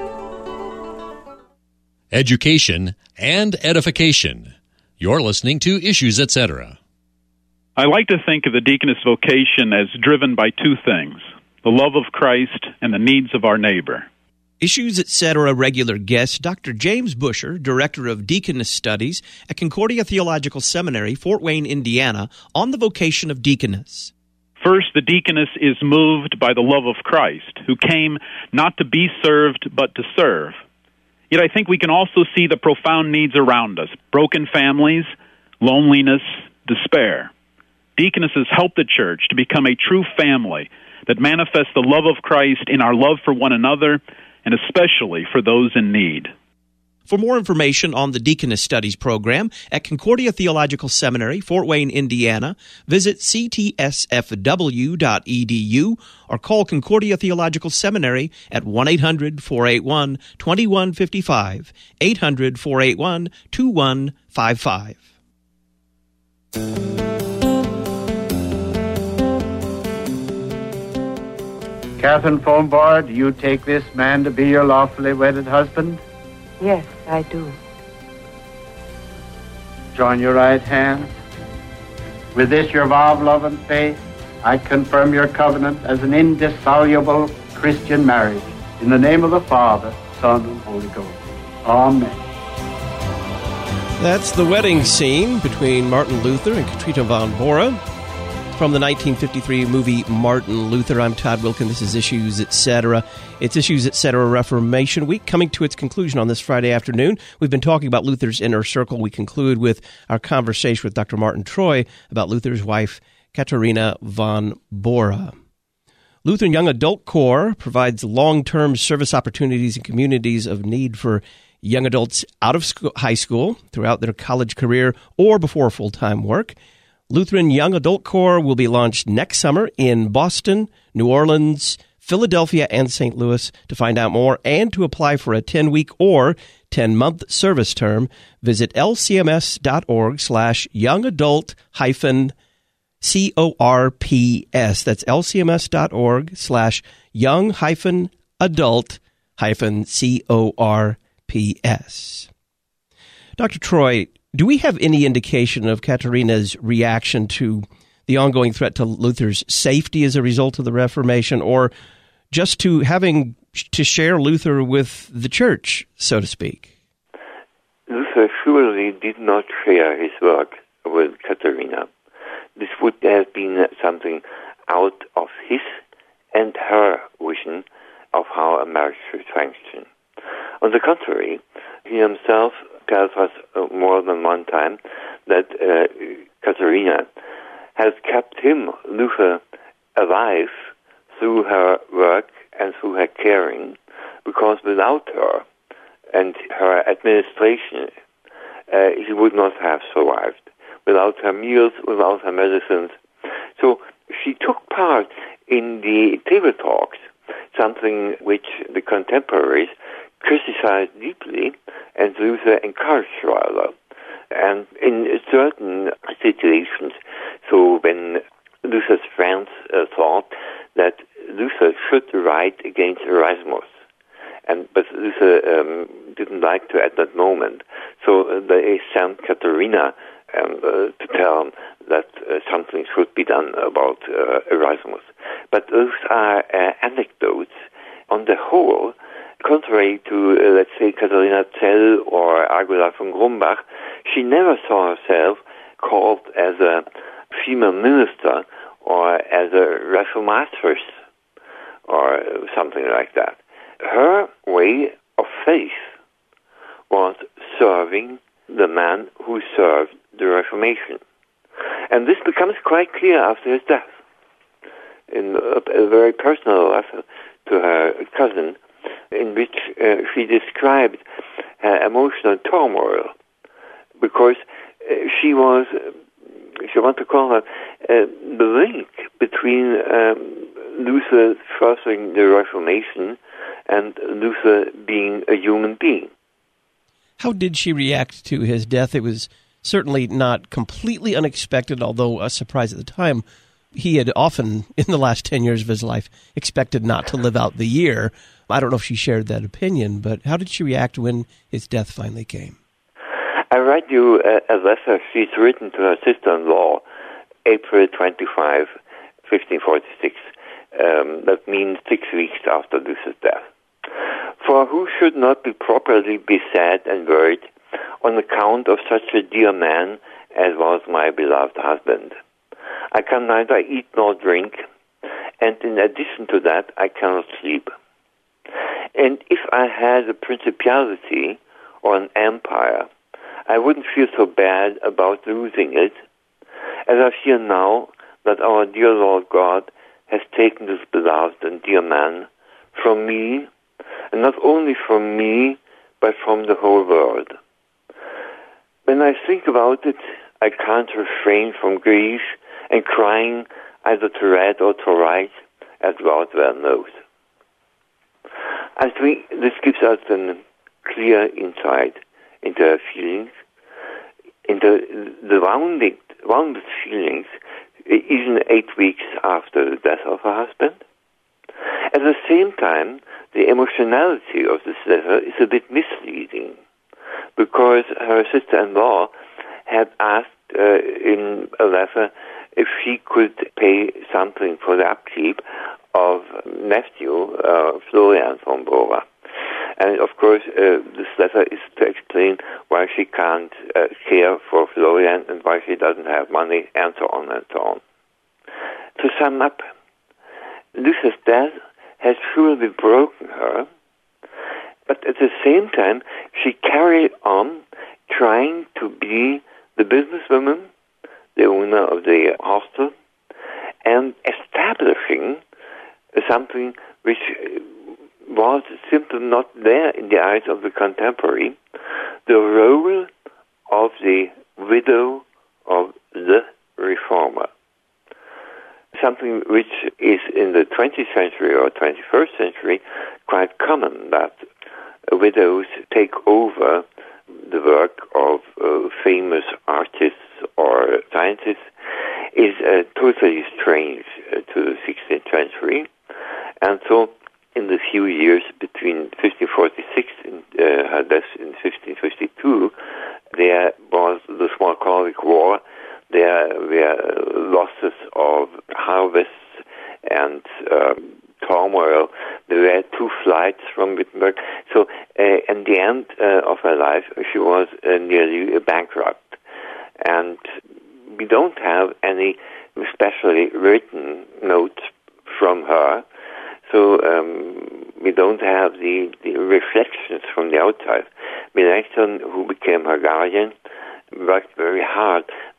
Education and edification. You're listening to Issues Etc. I like to think of the deaconess vocation as driven by two things, the love of Christ and the needs of our neighbor. Issues Etc. regular guest, Doctor James Busher, Director of Deaconess Studies at Concordia Theological Seminary, Fort Wayne, Indiana, on the vocation of deaconess. First, the deaconess is moved by the love of Christ, who came not to be served, but to serve. Yet I think we can also see the profound needs around us, broken families, loneliness, despair. Deaconesses help the church to become a true family that manifests the love of Christ in our love for one another, and especially for those in need. For more information on the Deaconess Studies program at Concordia Theological Seminary, Fort Wayne, Indiana, visit c t s f w dot e d u or call Concordia Theological Seminary at one eight hundred, four eight one, two one five five, eight hundred, four eight one, two one five five. Catherine Fulmbar, do you take this man to be your lawfully wedded husband? Yes, I do. Join your right hand. With this, your vow of love and faith, I confirm your covenant as an indissoluble Christian marriage. In the name of the Father, Son, and Holy Ghost. Amen. That's the wedding scene between Martin Luther and Katrina von Bora from the nineteen fifty-three movie Martin Luther. I'm Todd Wilkin. This is Issues Etc. It's Issues Etc. Reformation Week coming to its conclusion on this Friday afternoon. We've been talking about Luther's inner circle. We conclude with our conversation with Doctor Martin Troy about Luther's wife, Katerina von Bora. Lutheran Young Adult Corps provides long-term service opportunities in communities of need for young adults out of school, high school, throughout their college career, or before full-time work. Lutheran Young Adult Corps will be launched next summer in Boston, New Orleans, Philadelphia, and Saint Louis. To find out more and to apply for a ten-week or ten-month service term, visit lcms.org slash young adult hyphen C O R P S. That's lcms.org slash young hyphen adult hyphen C O R P S. Doctor Troy, do we have any indication of Katerina's reaction to the ongoing threat to Luther's safety as a result of the Reformation, or just to having to share Luther with the church, so to speak? Luther surely did not share his work with Katerina. This would have been something out of his and her vision of how a marriage should function. On the contrary, he himself tells us uh, more than one time that uh, Katerina has kept him, Luther, alive through her work and through her caring, because without her and her administration, uh, he would not have survived. Without her meals, without her medicines. So she took part in the table talks, something which the contemporaries criticized deeply and Luther encouraged rather. And in certain situations, so when Luther's friends uh, thought that Luther should write against Erasmus, and but Luther um, didn't like to at that moment, so uh, they sent Katharina um, uh, to tell him that uh, something should be done about uh, Erasmus. But those are uh, anecdotes. On the whole, contrary to, uh, let's say, Katharina Zell or Aguilar von Grumbach, she never saw herself called as a female minister or as a reformatrix or something like that. Her way of faith was serving the man who served the Reformation. And this becomes quite clear after his death. In a, a very personal letter to her cousin, in which uh, she described her emotional turmoil, because uh, she was, uh, if you want to call her, uh, the link between um, Luther fostering the Reformation and Luther being a human being. How did she react to his death? It was certainly not completely unexpected, although a surprise at the time. He had often, in the last ten years of his life, expected not to live out the year. I don't know if she shared that opinion, but how did she react when his death finally came? I read you a, a letter she's written to her sister-in-law, April twenty-fifth, fifteen forty-six. Um, that means six weeks after Luther's death. For who should not be properly beset and worried on account of such a dear man as was my beloved husband? I can neither eat nor drink, and in addition to that, I cannot sleep. And if I had a principality or an empire, I wouldn't feel so bad about losing it, as I feel now that our dear Lord God has taken this beloved and dear man from me, and not only from me, but from the whole world. When I think about it, I can't refrain from grief and crying either to read or to write, as God well knows. I think this gives us a clear insight into her feelings, into the rounded, rounded feelings, even eight weeks after the death of her husband. At the same time, the emotionality of this letter is a bit misleading, because her sister-in-law had asked uh, in a letter if she could pay something for the upkeep of nephew, uh, Florian von Bora. And of course, uh, this letter is to explain why she can't uh, care for Florian and why she doesn't have money, and so on and so on. To sum up, Luther's death has surely broken her, but at the same time, she carried on trying to be the businesswoman, the owner of the hostel, and establishing something which was simply not there in the eyes of the contemporary, the role of the widow of the reformer. Something which is in the twentieth century or twenty-first century quite common, that widows take over the work of uh, famous artists or scientists, is uh, totally strange uh, to the sixteenth century. And so in the few years between fifteen forty-six and uh, her death in fifteen fifty-two, there was the Smalkaldic War. There were losses of harvests and um, turmoil. There were two flights from Wittenberg. So uh, in the end uh, of her life, she was uh, nearly bankrupt. And we don't have any especially written notes from her. So um, we don't have the, the reflections from the outside. Melanchthon, who became her guardian, worked very hard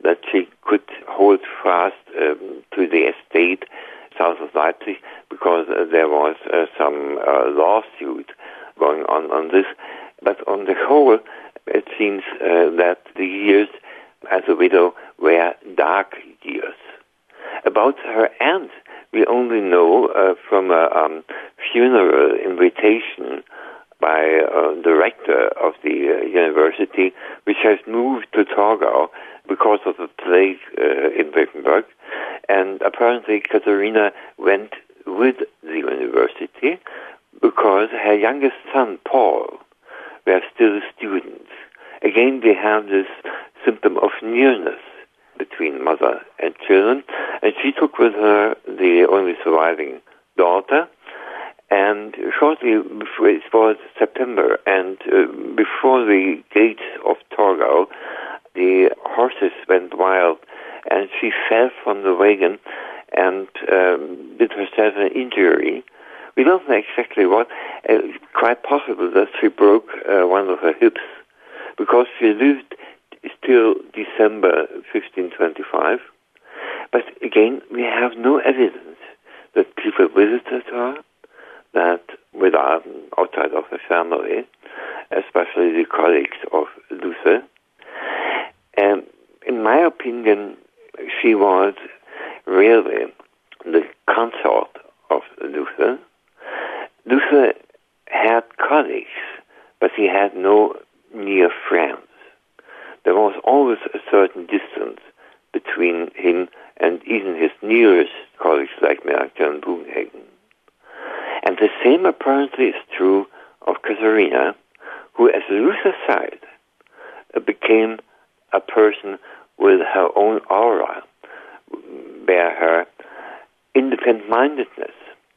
that she could hold fast um, to the estate south of Leipzig because uh, there was uh, some uh, lawsuit going on on this. But on the whole, it seems uh, that the years as a widow were dark years. About her aunt, we only know uh, from a um, funeral invitation by a director of the uh, university, which has moved to Torgau because of the plague uh, in Wittenberg. And apparently Katharina went with the university because her youngest son, Paul, were still students. Again, we have this symptom of nearness between mother and children, and she took with her the only surviving daughter. And shortly before, it was September, and uh, before the gates of Torgau, the horses went wild, and she fell from the wagon and um, did herself an injury. We don't know exactly what. Uh, quite possible that she broke uh, one of her hips, because she lived till December fifteen twenty-five. But again, we have no evidence that people visited her, that without outside of her family, especially the colleagues of Luther. And in my opinion, she was really the consort of Luther. Luther had colleagues, but he had no near friends. There was always a certain distance between him and even his nearest colleagues like Merkel and Bugenhagen. And the same apparently is true of Katharina, who, as Luther's side, became a person with her own aura, where her independent-mindedness,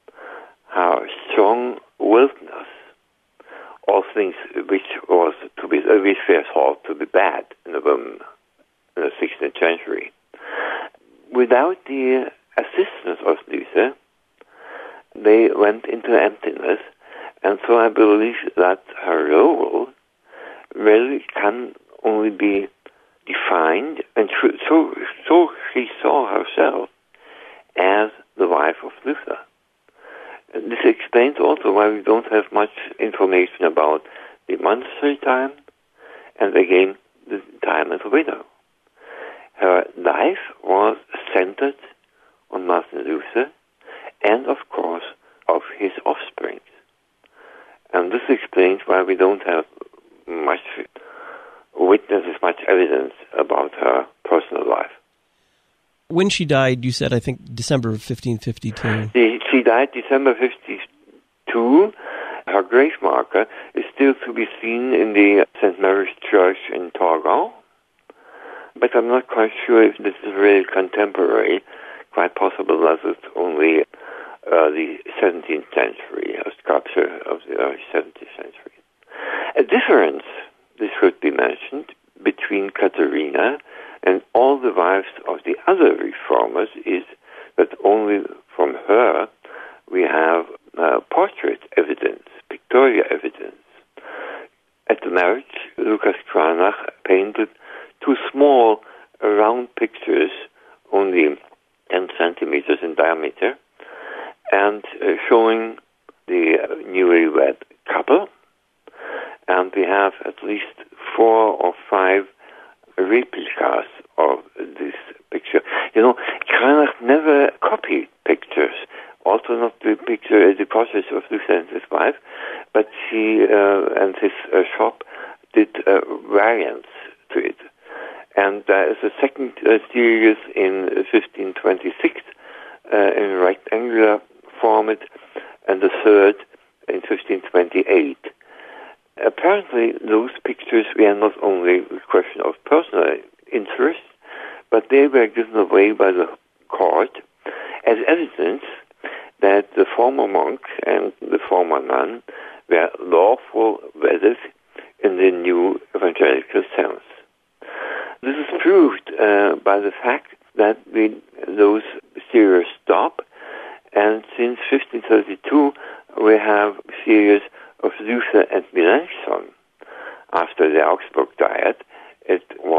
her strong-willedness, all things which was to be, which were thought to be bad in a woman in the sixteenth century. Without the assistance of Luther, they went into emptiness, and so I believe that her role really can only be defined, and so, so she saw herself as the wife of Luther. And this explains also why we don't have much information about the monastry time, and again, the time as a widow. Her life was centered on Martin Luther, and of course, of his offspring. And this explains why we don't have much witnesses, much evidence about her personal life. When she died, you said, I think, December of fifteen fifty-two. She, she died December fifty-two. Her grave marker is still to be seen in the Saint Mary's Church in Torgau. But I'm not quite sure if this is really contemporary. Quite possible that it's only uh, the seventeenth century, a sculpture of the early seventeenth century. A difference, this should be mentioned, between Katharina and all the wives of the other reformers is that only from her we have uh, portrait evidence, pictorial evidence. At the marriage, Lucas Cranach painted two small round pictures, only ten centimeters in diameter, and uh, showing the uh, newlywed couple. And we have at least four or five replicas of this picture. You know, Cranach never copied pictures, also not the picture, the portraits of Luther and his wife, but he uh, and his uh, shop did uh, variants to it. And there is a second uh, series in fifteen twenty-six uh, in rectangular format, and the third in fifteen twenty-eight. Apparently, those pictures were not only a question of personal interest, but they were given away by the court as evidence that the former monk and the former nun were lawful wedded in the new evangelical sense. This is proved uh, by the fact that we, those series stop, and since fifteen thirty-two we have a series of Luther and Melanchthon. After the Augsburg Diet, it was important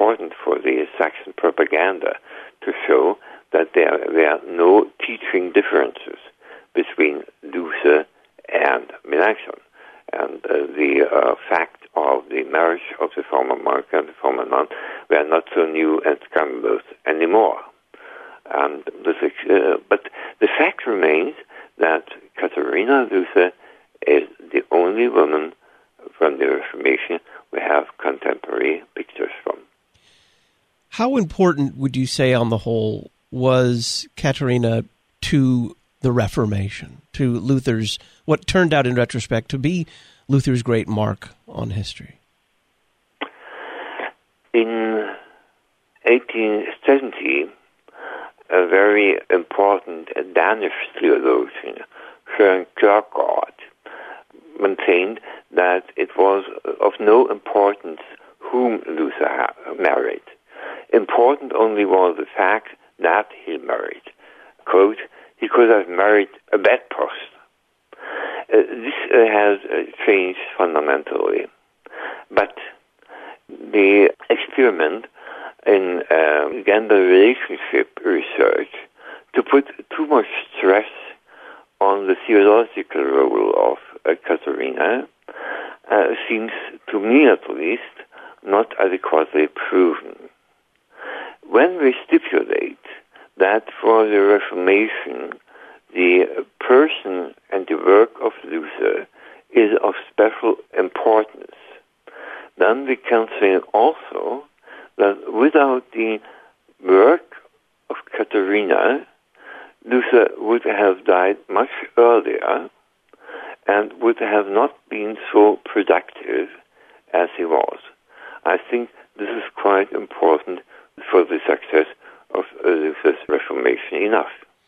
important for the Saxon propaganda to show that there were no teaching differences between Luther and Melanchthon. And uh, the uh, fact of the marriage of the former monk and the former nun were not so new and scandalous anymore. And this, uh, but the fact remains that Katharina Luther is the only woman from the Reformation we have contemporary pictures from. How important would you say on the whole was Katharina to the Reformation, to Luther's, what turned out in retrospect to be Luther's great mark on history? In eighteen seventy, a very important Danish theologian, Søren Kierkegaard, maintained that it was of no importance whom Luther ha- married. Important only was the fact that he married. Quote, he could have married a bedpost. Uh, this uh, has uh, changed fundamentally. But the experiment in um, gender relationship research to put too much stress on the theological role of uh, Katharina uh, seems, to me at least, not adequately proven. When we stipulate that for the Reformation the person and the work of Luther is of special importance, then we can say also that without the work of Katharina, Luther would have died much earlier and would have not been so productive as he was. I think this is quite important for the success of Luther's Reformation enough.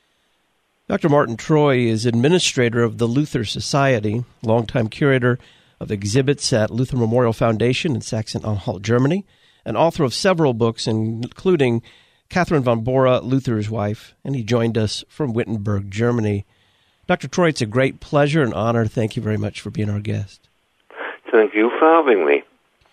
Doctor Martin Troy is administrator of the Luther Society, longtime curator of exhibits at Luther Memorial Foundation in Saxony-Anhalt, Germany, and author of several books, including Catherine von Bora, Luther's Wife, and he joined us from Wittenberg, Germany. Doctor Troy, it's a great pleasure and honor. Thank you very much for being our guest. Thank you for having me.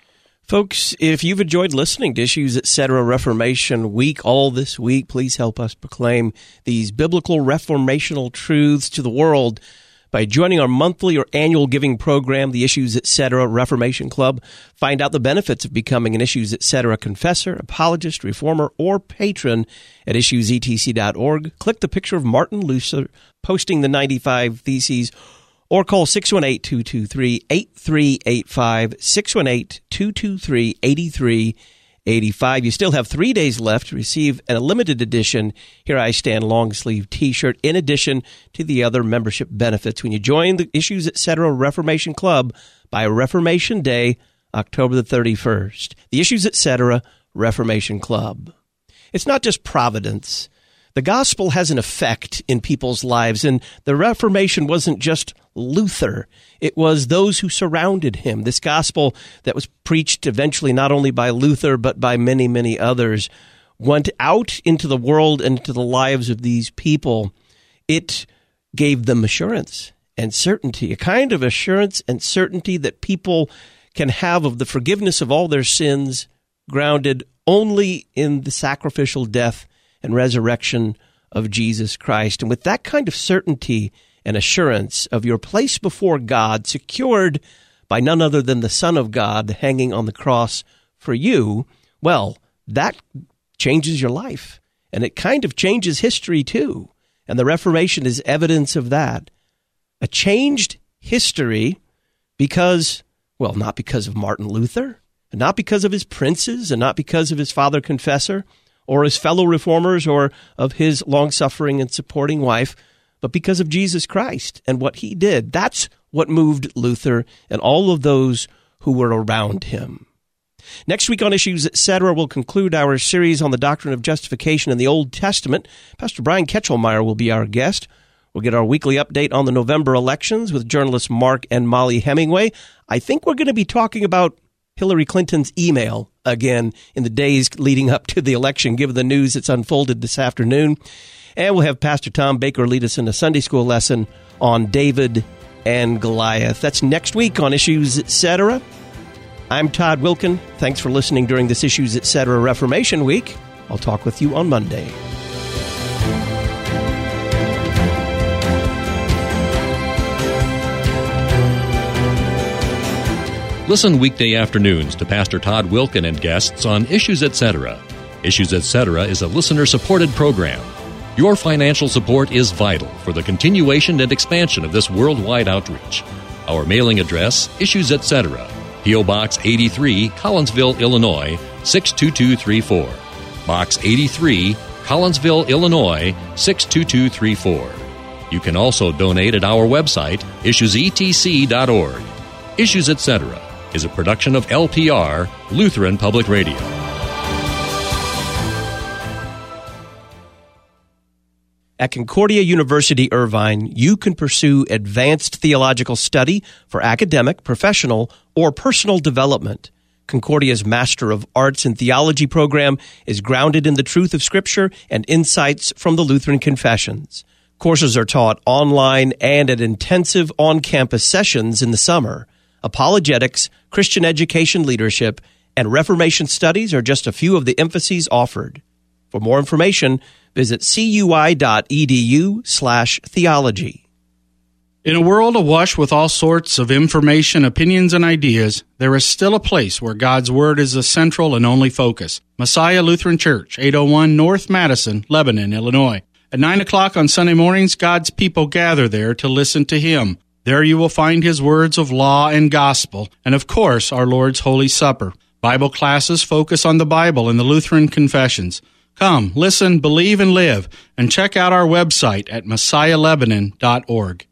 Folks, if you've enjoyed listening to Issues Etc. Reformation Week all this week, please help us proclaim these biblical reformational truths to the world by joining our monthly or annual giving program, the Issues Etc. Reformation Club. Find out the benefits of becoming an Issues Etc. confessor, apologist, reformer, or patron at issues e t c dot org. Click the picture of Martin Luther posting the ninety-five Theses, or call six one eight, two two three, eight three eight five, six one eight, two two three, eight three eight five. You still have three days left to receive a limited edition Here I Stand long-sleeve T-shirt, in addition to the other membership benefits when you join the Issues Etc. Reformation Club by Reformation Day, October the thirty-first. The Issues Etc. Reformation Club. It's not just providence. The gospel has an effect in people's lives, and the Reformation wasn't just Luther. It was those who surrounded him. This gospel that was preached eventually not only by Luther, but by many, many others, went out into the world and into the lives of these people. It gave them assurance and certainty, a kind of assurance and certainty that people can have of the forgiveness of all their sins, grounded only in the sacrificial death and resurrection of Jesus Christ. And with that kind of certainty and assurance of your place before God, secured by none other than the Son of God hanging on the cross for you, well, that changes your life. And it kind of changes history too. And the Reformation is evidence of that. A changed history because, well, not because of Martin Luther, and not because of his princes, and not because of his father confessor, or his fellow reformers, or of his long-suffering and supporting wife, but because of Jesus Christ and what he did. That's what moved Luther and all of those who were around him. Next week on Issues Etc., we'll conclude our series on the doctrine of justification in the Old Testament. Pastor Brian Ketchelmeyer will be our guest. We'll get our weekly update on the November elections with journalists Mark and Molly Hemingway. I think we're going to be talking about Hillary Clinton's email again in the days leading up to the election, given the news that's unfolded this afternoon. And we'll have Pastor Tom Baker lead us in a Sunday school lesson on David and Goliath. That's next week on Issues Etc. I'm Todd Wilken. Thanks for listening during this Issues Etc. Reformation Week. I'll talk with you on Monday. Listen weekday afternoons to Pastor Todd Wilken and guests on Issues Etc. Issues Etc. is a listener-supported program. Your financial support is vital for the continuation and expansion of this worldwide outreach. Our mailing address, Issues Etc., P O. Box eighty-three, Collinsville, Illinois, six two two three four. Box eighty-three, Collinsville, Illinois, six two two three four. You can also donate at our website, issues e t c dot org. Issues Etc. is a production of L P R, Lutheran Public Radio. At Concordia University Irvine, you can pursue advanced theological study for academic, professional, or personal development. Concordia's Master of Arts in Theology program is grounded in the truth of Scripture and insights from the Lutheran Confessions. Courses are taught online and at intensive on-campus sessions in the summer. Apologetics, Christian education leadership, and Reformation studies are just a few of the emphases offered. For more information, visit cui.edu slash theology. In a world awash with all sorts of information, opinions, and ideas, there is still a place where God's Word is the central and only focus. Messiah Lutheran Church, eight oh one North Madison, Lebanon, Illinois. At nine o'clock on Sunday mornings, God's people gather there to listen to Him. There you will find His words of law and gospel, and of course, our Lord's Holy Supper. Bible classes focus on the Bible and the Lutheran Confessions. Come, listen, believe, and live, and check out our website at messiah lebanon dot org.